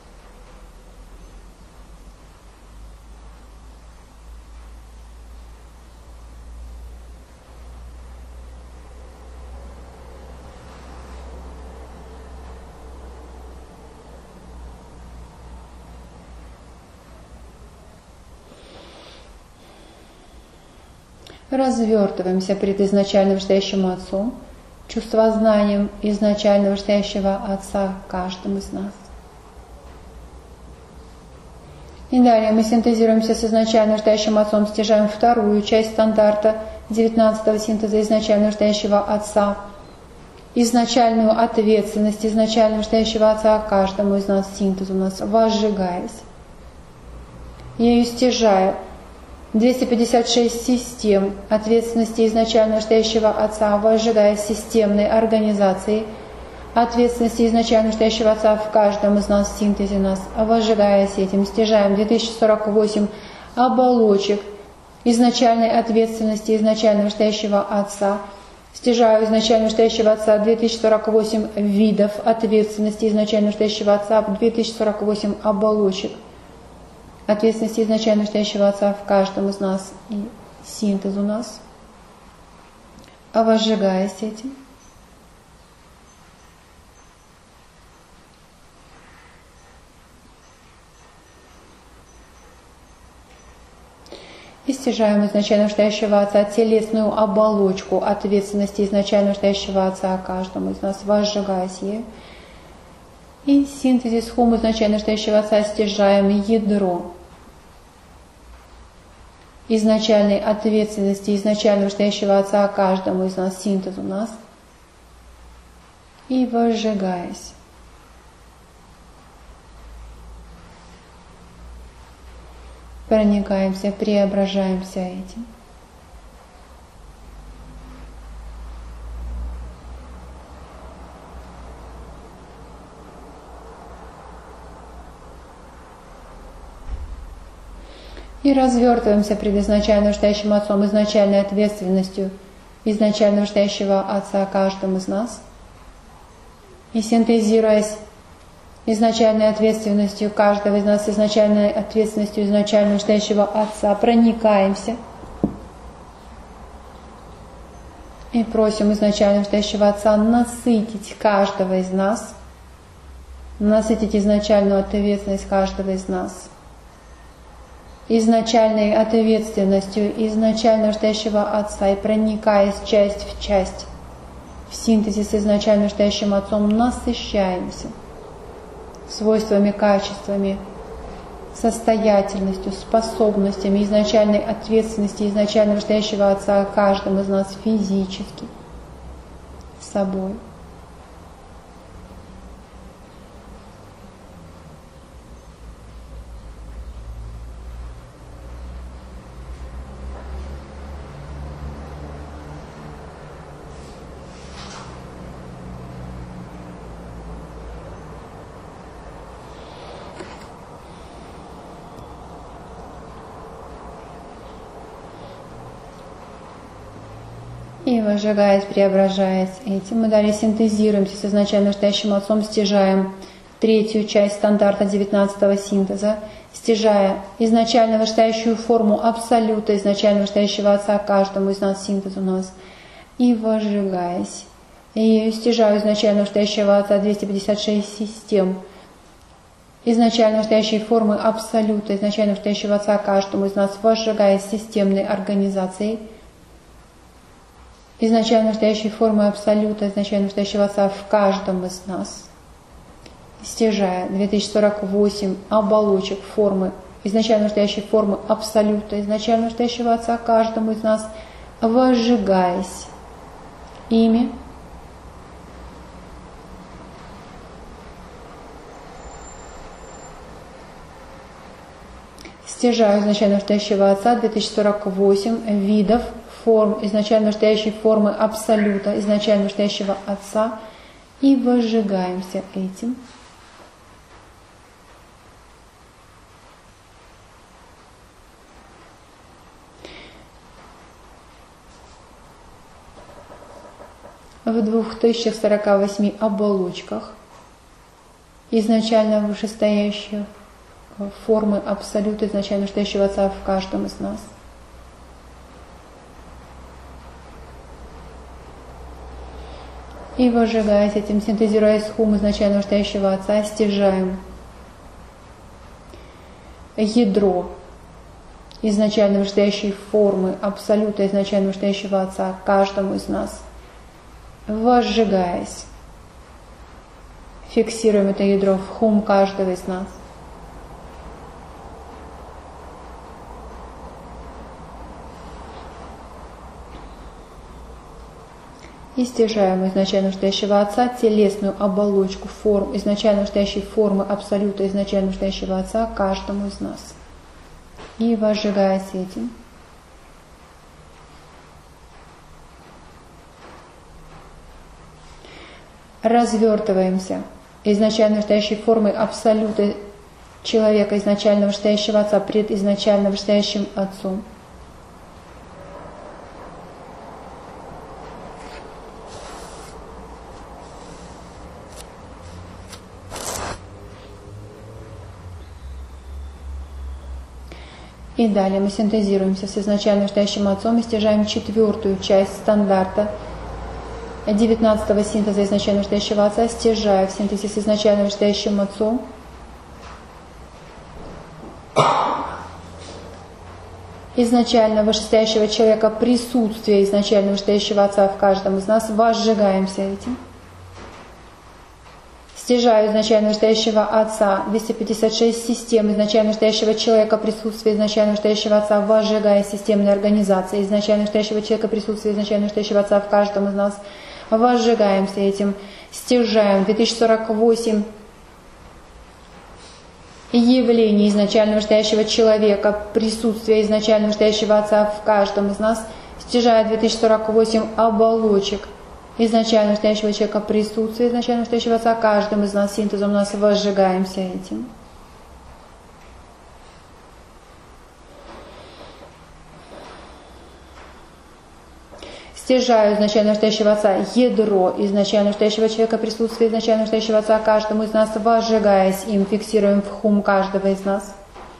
S1: развертываемся перед изначально вышестоящим Отцом, чувствознанием изначально вышестоящего Отца каждым из нас. И далее мы синтезируемся с изначально вышестоящим Отцом, стяжаем вторую часть стандарта 19-го синтеза изначально вышестоящего Отца изначальную ответственность изначально настоящего Отца каждому из нас, синтез у нас, возжигаясь. Я ее стяжаю. 256 систем ответственности изначально настоящего Отца, возжигая системной организацией ответственности изначально настоящего Отца в каждом из нас, в синтезе нас, возжигаясь этим, стяжаем 2048 оболочек изначальной ответственности изначально настоящего Отца, стяжаю изначально настоящего Отца 2048 видов ответственности изначально настоящего Отца, 2048 оболочек ответственности изначально настоящего Отца в каждом из нас и синтез у нас, возжигаясь этим. И стяжаем изначально настоящего Отца телесную оболочку ответственности изначально настоящего Отца каждому из нас, возжигаясь ею. И синтезис хум изначально настоящего Отца стяжаем ядро изначальной ответственности изначально настоящего Отца каждому из нас, синтез у нас, и возжигаясь. Проникаемся, преображаемся этим. И развертываемся пред изначально настоящим Отцом, изначальной ответственностью изначально настоящего Отца каждому из нас. И синтезируясь изначальной ответственностью каждого из нас, изначальной ответственностью изначально настоящего Отца, проникаемся и просим изначально настоящего Отца насытить каждого из нас, насытить изначальную ответственность каждого из нас изначальной ответственностью изначально настоящего Отца, и проникаясь часть в часть в синтезе с изначально настоящим Отцом, насыщаемся свойствами, качествами, состоятельностью, способностями изначальной ответственности изначально настоящего Отца каждому из нас физически, собой. И возжигаясь, преображаясь этим, мы далее синтезируемся с изначально настоящим Отцом, стяжаем третью часть стандарта 19-го синтеза, стяжая изначально настоящую форму абсолюта изначально настоящего Отца каждому из нас, синтез у нас, и возжигаясь. И стяжаю изначально настоящего Отца 256 систем изначально настоящей формы абсолюта изначально настоящего Отца каждому из нас, возжигаясь системной организацией изначально настоящей формы абсолюта, изначально настоящего Отца в каждом из нас, стяжая 2048 оболочек формы, изначально настоящей формы абсолюта, изначально настоящего Отца каждому из нас, возжигаясь ими, стяжаю изначально настоящего Отца 2048 видов форм изначально настоящей формы абсолюта, изначально настоящего Отца, и возжигаемся этим. В 2048 оболочках изначально вышестоящих формы абсолюта, изначально настоящего Отца в каждом из нас. И возжигаясь этим, синтезируя хум изначально настоящего Отца, стяжаем ядро изначально настоящей формы абсолюта изначально настоящего Отца каждому из нас. Возжигаясь, фиксируем это ядро в хум каждого из нас. И стяжаем изначально вышестоящего Отца телесную оболочку форм, изначально вышестоящей формы Абсолюта, изначально вышестоящего Отца каждому из нас. И возжигаясь этим, развертываемся изначально вышестоящей формой Абсолюта человека, изначально вышестоящего Отца, пред изначально вышестоящим Отцом. И далее мы синтезируемся с изначально вышестоящим Отцом и стяжаем 4-ю часть стандарта 19-го синтеза изначально вышестоящего Отца, стяжая в синтезе с изначально вышестоящим Отцом изначально вышестоящего человека, присутствие изначально вышестоящего Отца в каждом из нас, возжигаемся этим. Стяжаю изначально вышестоящего Отца 256 систем изначально вышестоящего человека, присутствие изначально вышестоящего Отца, возжигая системные организации изначально вышестоящего человека, присутствие изначально вышестоящего Отца в каждом из нас, возжигаемся этим. Стяжаем 2048 явлений изначально вышестоящего человека, присутствие изначально вышестоящего Отца в каждом из нас, стяжая 2048 оболочек изначально вышестоящего человека, присутствие изначально вышестоящего Отца, каждым из нас синтезом нас возжигаемся этим. Стяжаю изначально вышестоящего Отца ядро изначально вышестоящего человека, присутствие изначально вышестоящего Отца, каждому из нас, возжигаясь им, фиксируем в хум каждого из нас.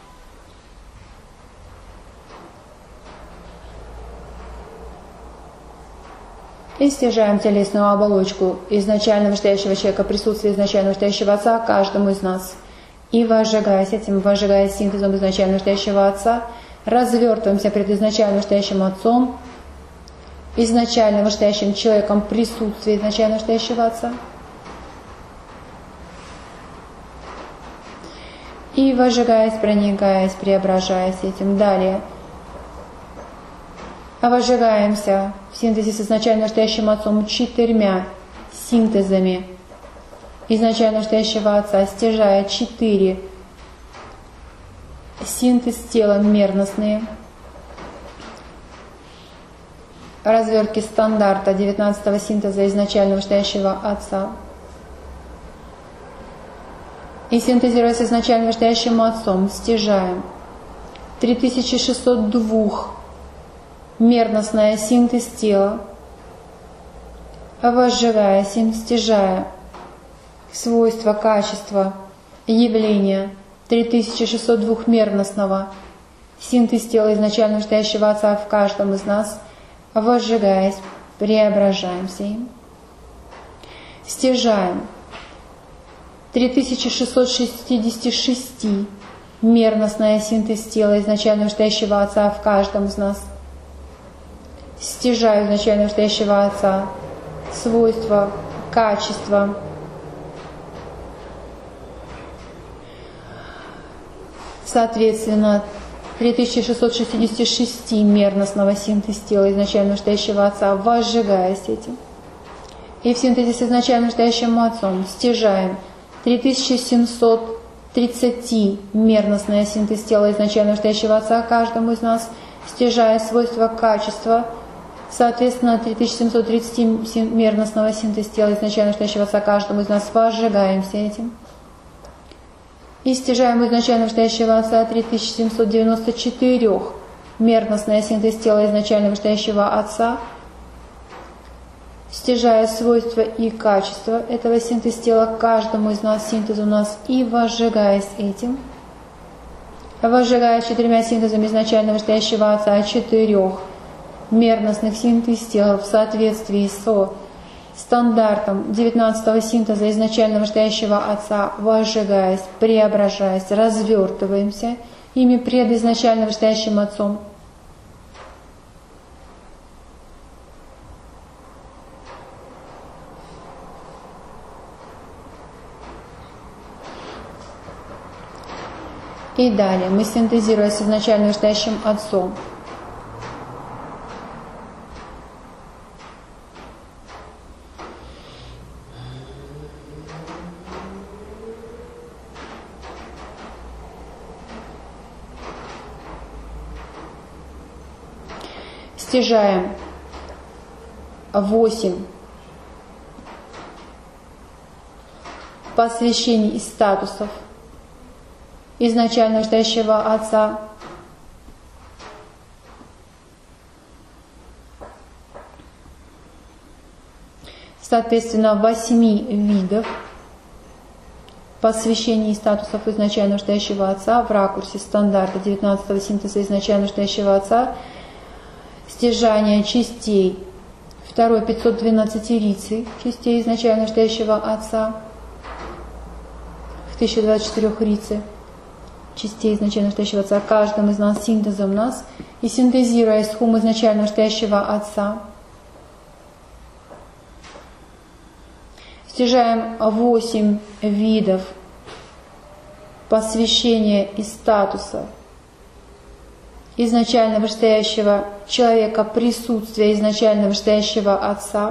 S1: И стяжаем телесную оболочку изначально вышестоящего человека, присутствие изначально вышестоящего Отца каждому из нас. И возжигаясь этим, возжигаясь синтезом изначально вышестоящего Отца, развертываемся перед изначально вышестоящим Отцом, изначально вышестоящим человеком, присутствие изначально вышестоящего Отца. И возжигаясь, проникаясь, преображаясь этим. Далее возжигаемся в синтезе с изначально вышестоящим Отцом 4 синтезами изначально вышестоящего Отца, стяжая 4 синтез тела мерностные, развертки стандарта 19-го синтеза изначально вышестоящего Отца. И синтезируя с изначально вышестоящим Отцом, стяжаем 3602 мерностная синтез тела, возжигаясь им, стяжая свойства, качества, явления 3602 мерностного синтез тела изначально вышестоящего Отца в каждом из нас, возжигаясь, преображаемся им. Стяжаем 3666 мерностная синтез тела изначально вышестоящего Отца в каждом из нас. Стяжаю изначально вышестоящего Отца свойства, качества, соответственно 3666 мерностного синтез тела изначально вышестоящего Отца, возжигаясь этим. И в синтезе с изначально вышестоящим Отцом стяжаем 3730 мерностная синтез тела изначально вышестоящего Отца каждому из нас, стяжая свойства, качества, соответственно 3730 мерностного синтез тела изначально вышестоящего Отца каждому из нас, возжигаемся этим. И стяжаем изначально вышестоящего Отца 3794 мерностная синтез тела изначально вышестоящего Отца, стяжая свойства и качества этого синтез тела каждому из нас, синтез у нас, и возжигаясь этим. Возжигая 4 синтезами изначально вышестоящего Отца 4 мерностных синтез тела в соответствии со стандартом 19-го синтеза изначально вышестоящего Отца, возжигаясь, преображаясь, развертываемся ими пред изначально вышестоящим Отцом. И далее мы, синтезируя с изначально вышестоящим Отцом, стяжаем 8 посвящений и статусов изначально ждущего Отца. Соответственно, 8 видов посвящений и статусов изначально ждущего Отца в ракурсе стандарта 19-го синтеза изначально ждущего Отца, стяжание частей 2-й 512-рицей, частей изначально ждущего Отца, в 1024 рице, частей изначально ждущего Отца, каждым из нас, синтезом нас, и синтезируя из хум изначально ждущего Отца, стяжаем 8 видов посвящения и статуса изначально вышестоящего человека, присутствия изначально вышестоящего Отца,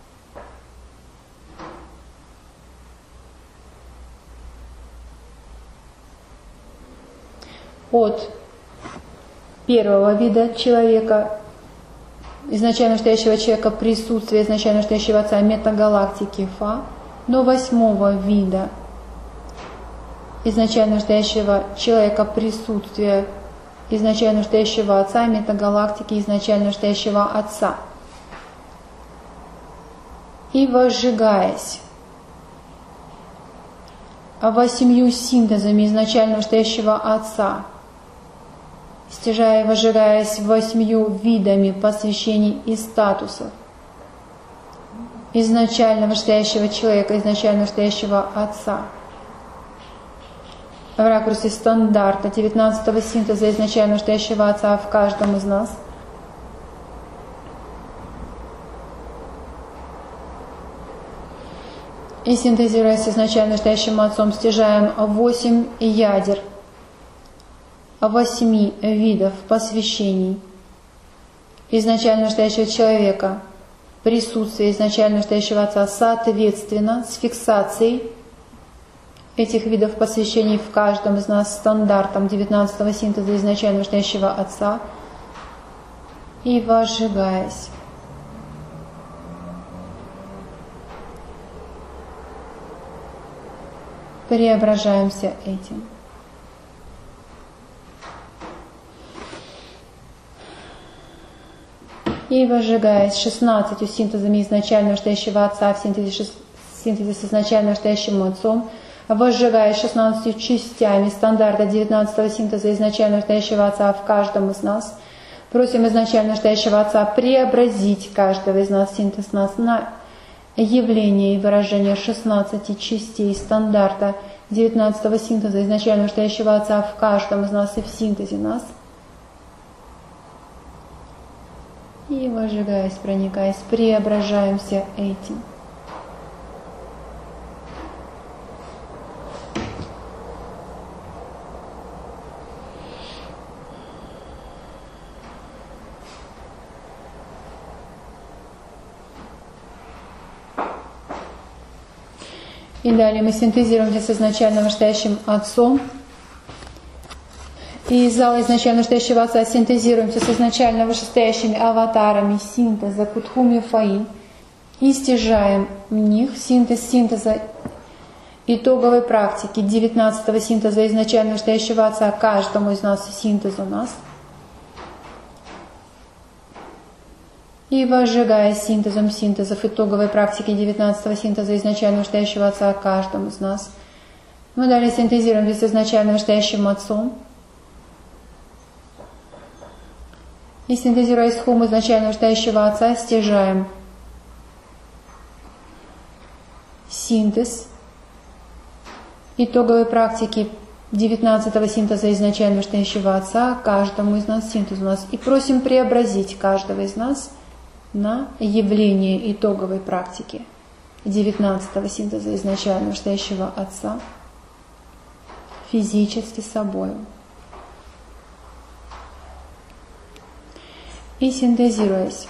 S1: от первого вида человека, изначально стоящего человека, присутствия изначально стоящего Отца, метагалактики Фа, до 8-го вида изначально стоящего человека, присутствия изначально стоящего Отца, метагалактики изначально стоящего Отца. И возжигаясь 8 синтезами изначально стоящего Отца, стяжая и возжигаясь 8 видами посвящений и статусов изначально вышестоящего человека, изначально вышестоящего Отца, в ракурсе стандарта 19-го синтеза изначально вышестоящего Отца в каждом из нас, и синтезируя с изначально вышестоящим Отцом, стяжаем 8 ядер 8 видов посвящений изначально вышестоящего человека, присутствие изначально вышестоящего Отца, соответственно, с фиксацией этих видов посвящений в каждом из нас стандартом 19-го синтеза изначально вышестоящего Отца, и возжигаясь преображаемся этим. И возжигаясь 16 синтезами изначально вышестоящего Отца в синтезе с изначально вышестоящим Отцом, возжигаясь 16 частями стандарта 19-го синтеза изначально вышестоящего Отца в каждом из нас, просим изначально вышестоящего Отца преобразить каждого из нас, синтез нас, на явление и выражение 16 частей стандарта 19-го синтеза изначально вышестоящего Отца в каждом из нас и в синтезе нас. И возжигаясь, проникаясь, преображаемся этим. И далее мы синтезируемся с изначально вышестоящим Отцом. И из зала изначально вышестоящего Отца синтезируемся с изначально вышестоящими аватарами синтеза Кутхуми Фаи. И стяжаем в них синтеза итоговой практики 19-го синтеза изначально вышестоящего Отца каждому из нас и синтезу нас. И возжигая синтезом синтезов итоговой практики 19-го синтеза изначально вышестоящего Отца каждому из нас, мы далее синтезируем с изначально вышестоящим Отцом. И синтезируя из хум изначально вышестоящего Отца, стяжаем синтез итоговой практики 19-го синтеза изначально вышестоящего Отца каждому из нас, синтез у нас, и просим преобразить каждого из нас на явление итоговой практики 19-го синтеза изначально вышестоящего Отца физически собою. И синтезируясь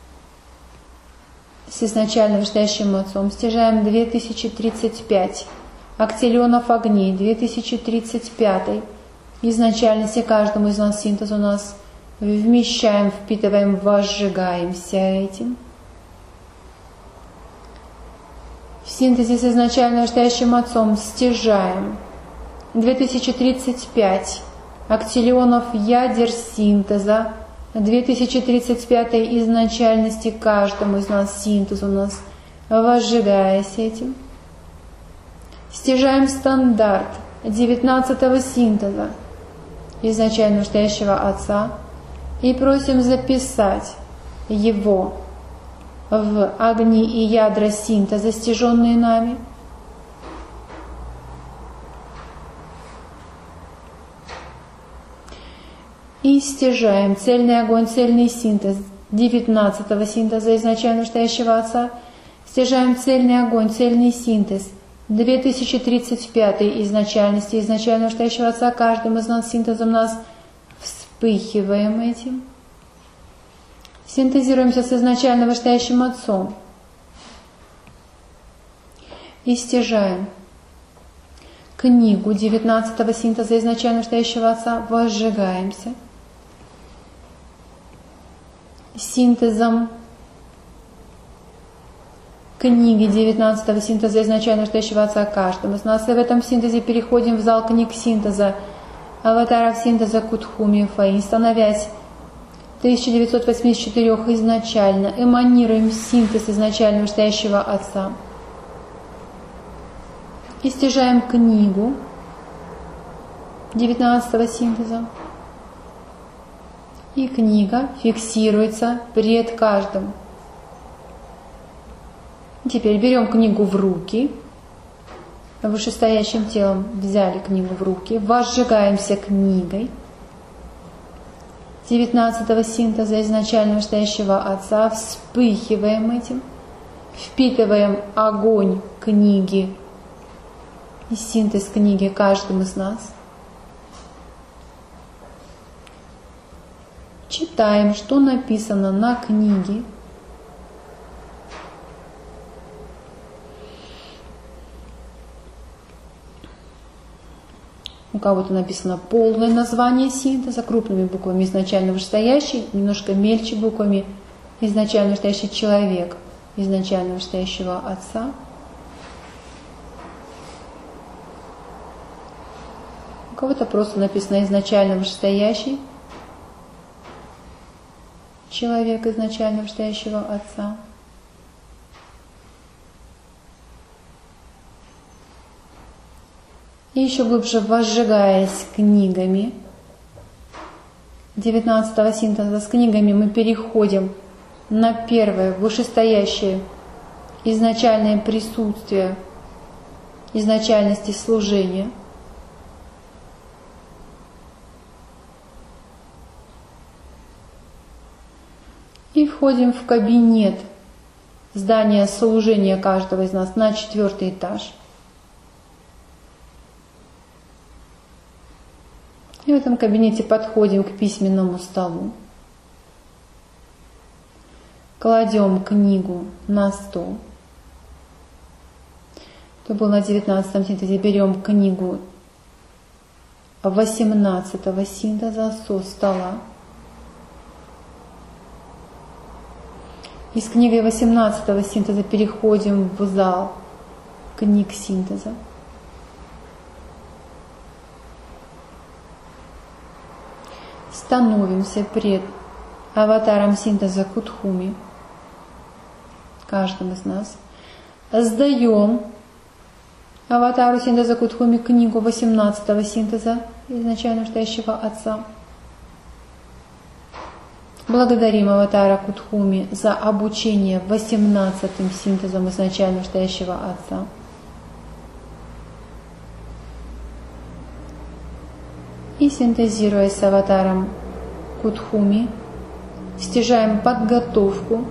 S1: с изначально вышестоящим Отцом, стяжаем 2035 актилионов огней, 2035 изначальности каждому из нас синтез у нас вмещаем, впитываем, возжигаемся этим. В синтезе с изначально настоящим Отцом стяжаем 2035 актиллионов ядер синтеза, 2035 изначальности каждому из нас, синтез у нас, возжигаясь этим. Стяжаем стандарт 19-го синтеза изначально настоящего Отца и просим записать его в огни и ядра синтеза, стяженные нами. И стяжаем цельный огонь, цельный синтез 19-го синтеза изначально настоящего Отца. Стяжаем цельный огонь, цельный синтез 2035 изначальности изначально настоящего Отца. Каждым из нас синтезом нас вспыхиваем этим. Синтезируемся с изначально настоящим Отцом. И стяжаем книгу 19-го синтеза изначально настоящего Отца. Возжигаемся синтезом книги 19-го синтеза изначально настоящего Отца каждому из нас. И в этом синтезе переходим в зал книг синтеза, аватаров синтеза Кутхуми Фаин, становясь 1984 изначально, эманируем синтез изначально настоящего Отца. И стяжаем книгу 19-го синтеза. И книга фиксируется пред каждым. Теперь берем книгу в руки. Вышестоящим телом взяли книгу в руки. Возжигаемся книгой 19-го синтеза изначально настоящего Отца. Вспыхиваем этим. Впитываем огонь книги и синтез книги каждым из нас. Читаем, что написано на книге. У кого-то написано полное название синтеза, крупными буквами изначально вышестоящий, немножко мельче буквами изначально вышестоящий человек, изначально вышестоящего Отца. У кого-то просто написано изначально вышестоящий человек, изначально вышестоящего Отца. И еще глубже возжигаясь книгами 19-го синтеза, с книгами мы переходим на первое вышестоящее изначальное присутствие изначальности служения. И входим в кабинет здания служения каждого из нас на 4-й этаж. И в этом кабинете подходим к письменному столу. Кладем книгу на стол. Кто был на 19-м синтезе, берем книгу 18-го синтеза со стола. И с книгой 18-го синтеза переходим в зал книг синтеза. Становимся пред аватаром синтеза Кутхуми, каждым из нас. Сдаем аватару синтеза Кутхуми книгу 18-го синтеза изначально настоящего Отца. Благодарим аватара Кутхуми за обучение 18-м синтезом изначально настоящего Отца. И синтезируя с аватаром Кутхуми, стяжаем подготовку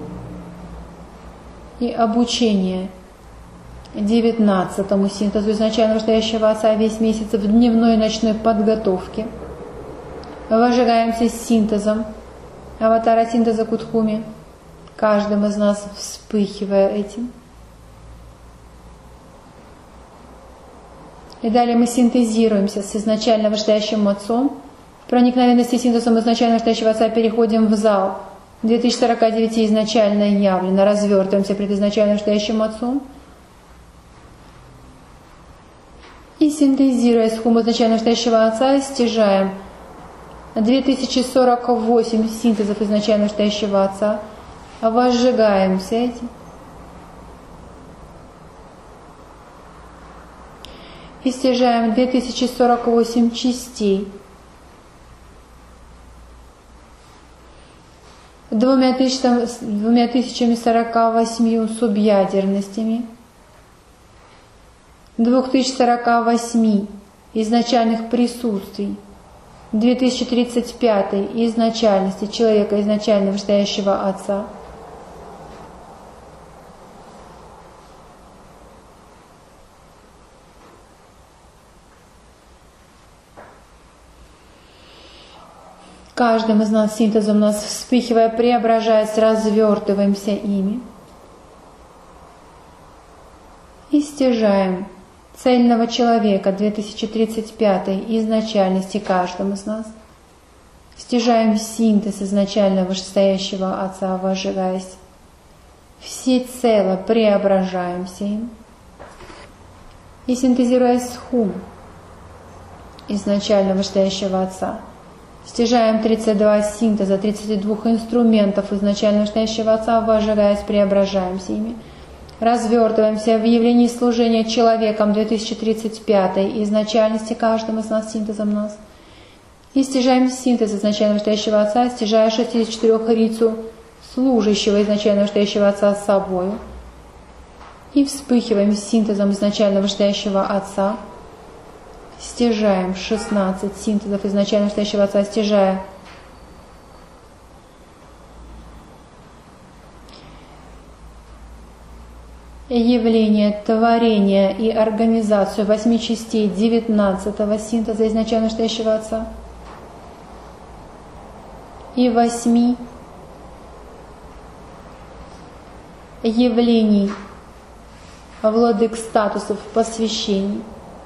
S1: и обучение 19-му синтезу изначально настоящего Отца весь месяц в дневной и ночной подготовке. Возжигаемся с синтезом аватара синтеза Кутхуми, каждым из нас вспыхивая этим. И далее мы синтезируемся с изначально вышестоящим Отцом проникновенности синтезом изначально настоящего Отца переходим в зал 2049 изначально явлено, развертываемся пред изначально настоящим Отцом. И синтезируя схему изначально настоящего Отца, стяжаем 2048 синтезов изначально настоящего Отца, возжигаемся этим. И стяжаем 2048 частей 2048 субъядерностями, 2048 изначальных присутствий, 2035 изначальности человека, изначально настоящего Отца. Каждым из нас синтезом у нас вспыхивая, преображаясь, развертываемся ими. И стяжаем цельного человека 2035 изначальности каждым из нас. Стяжаем синтез изначально вышестоящего Отца, возжигаясь. Всецело преображаемся им. И синтезируя схум изначально вышестоящего Отца. Стяжаем 32 синтеза, 32 инструментов изначально настоящего Отца, возжигаясь, преображаемся ими. Развертываемся в явлении служения человеком 2035 изначальности каждым из нас синтезом нас. И стяжаем синтез изначально настоящего Отца, стяжая 64 рицу служащего изначально настоящего Отца с собою. И вспыхиваем синтезом изначально настоящего Отца. Стяжаем 16 синтезов изначально настоящего Отца, стяжая явление, творение и организацию 8 частей 19-го синтеза изначально настоящего Отца и 8 явлений владык статусов посвящений.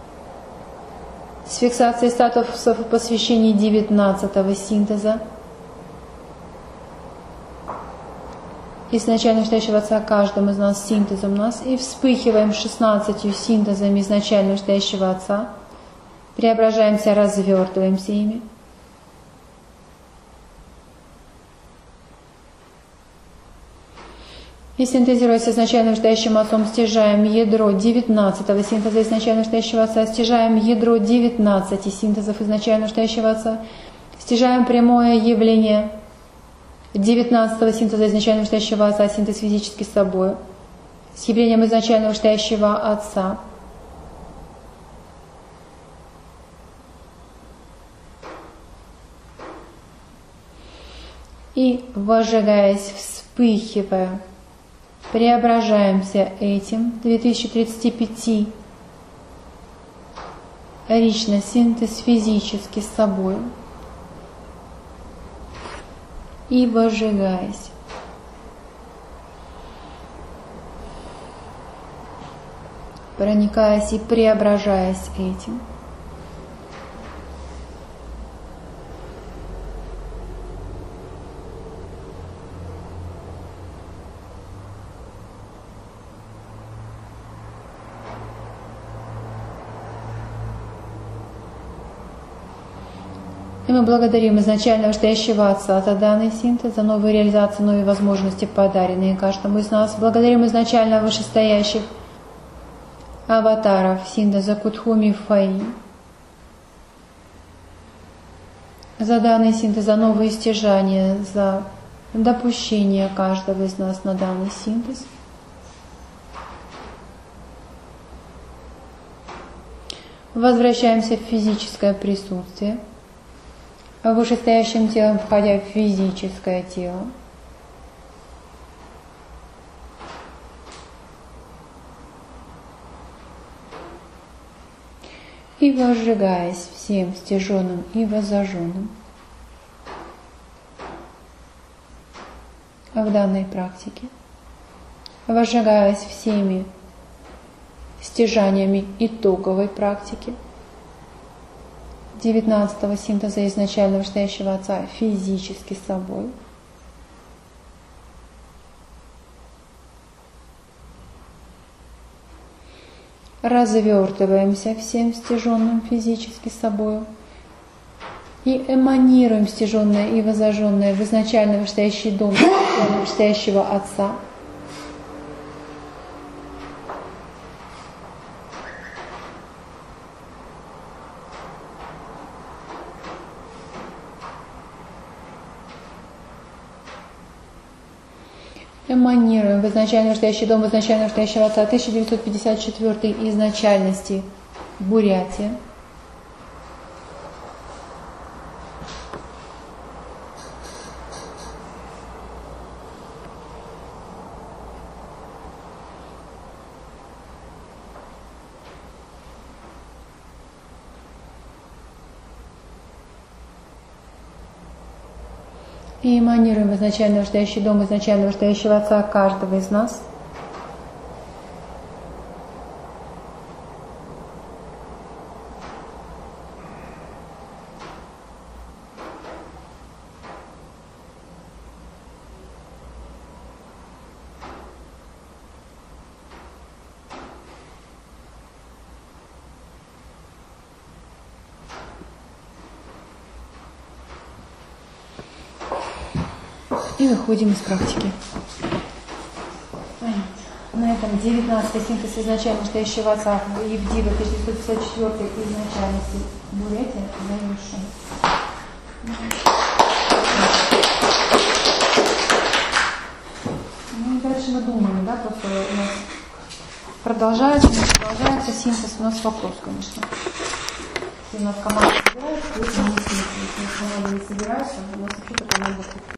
S1: С фиксацией статусов посвящений 19-го синтеза изначально настоящего Отца каждым из нас синтезом нас и вспыхиваем 16 синтезами изначально настоящего Отца, преображаемся, развертываемся ими. И синтезируясь изначально настоящим Отцом, стяжаем ядро 19-го синтеза изначально настоящего Отца, стяжаем ядро 19 синтезов изначально настоящего Отца, стяжаем прямое явление 19-го синтеза изначально настоящего Отца, синтез физически с собой, с явлением изначально настоящего Отца. И, возжигаясь, вспыхивая, преображаемся этим 2035 лично синтез физически с собой и возжигаясь. Проникаясь и преображаясь этим. И мы благодарим изначально настоящего Отца за данный синтез, за новые реализации, новые возможности, подаренные каждому из нас. Благодарим изначально вышестоящих аватаров синтеза Кутхуми Фаи за данный синтез, за новые стяжания, за допущение каждого из нас на данный синтез. Возвращаемся в физическое присутствие. Вышестоящим телом, входя в физическое тело. И возжигаясь всем стяженным и воззаженным в данной практике, возжигаясь всеми стяжаниями итоговой практики, 19-го синтеза изначального вышестоящего Отца физически с собой. Развертываемся всем стяженным физически с собой и эманируем стяженное и возожженное в изначально вышестоящий дом вышестоящего Отца. Эманируем в изначально вышестоящий дом изначально вышестоящего Отца 1954 изначальности Бурятия. И эманируем в изначально вышестоящий дом изначально вышестоящего Отца каждого из нас. И выходим из практики. На этом 19-й синтез изначально вышестоящего Отца Евдива 1954 изначальности Бурятия завершен. Ну и дальше мы думаем, да, просто у нас продолжается синтез, у нас вопрос, конечно. Если у нас команда собирается, то это не синтез. Если команда не собирается, у нас вообще-то команда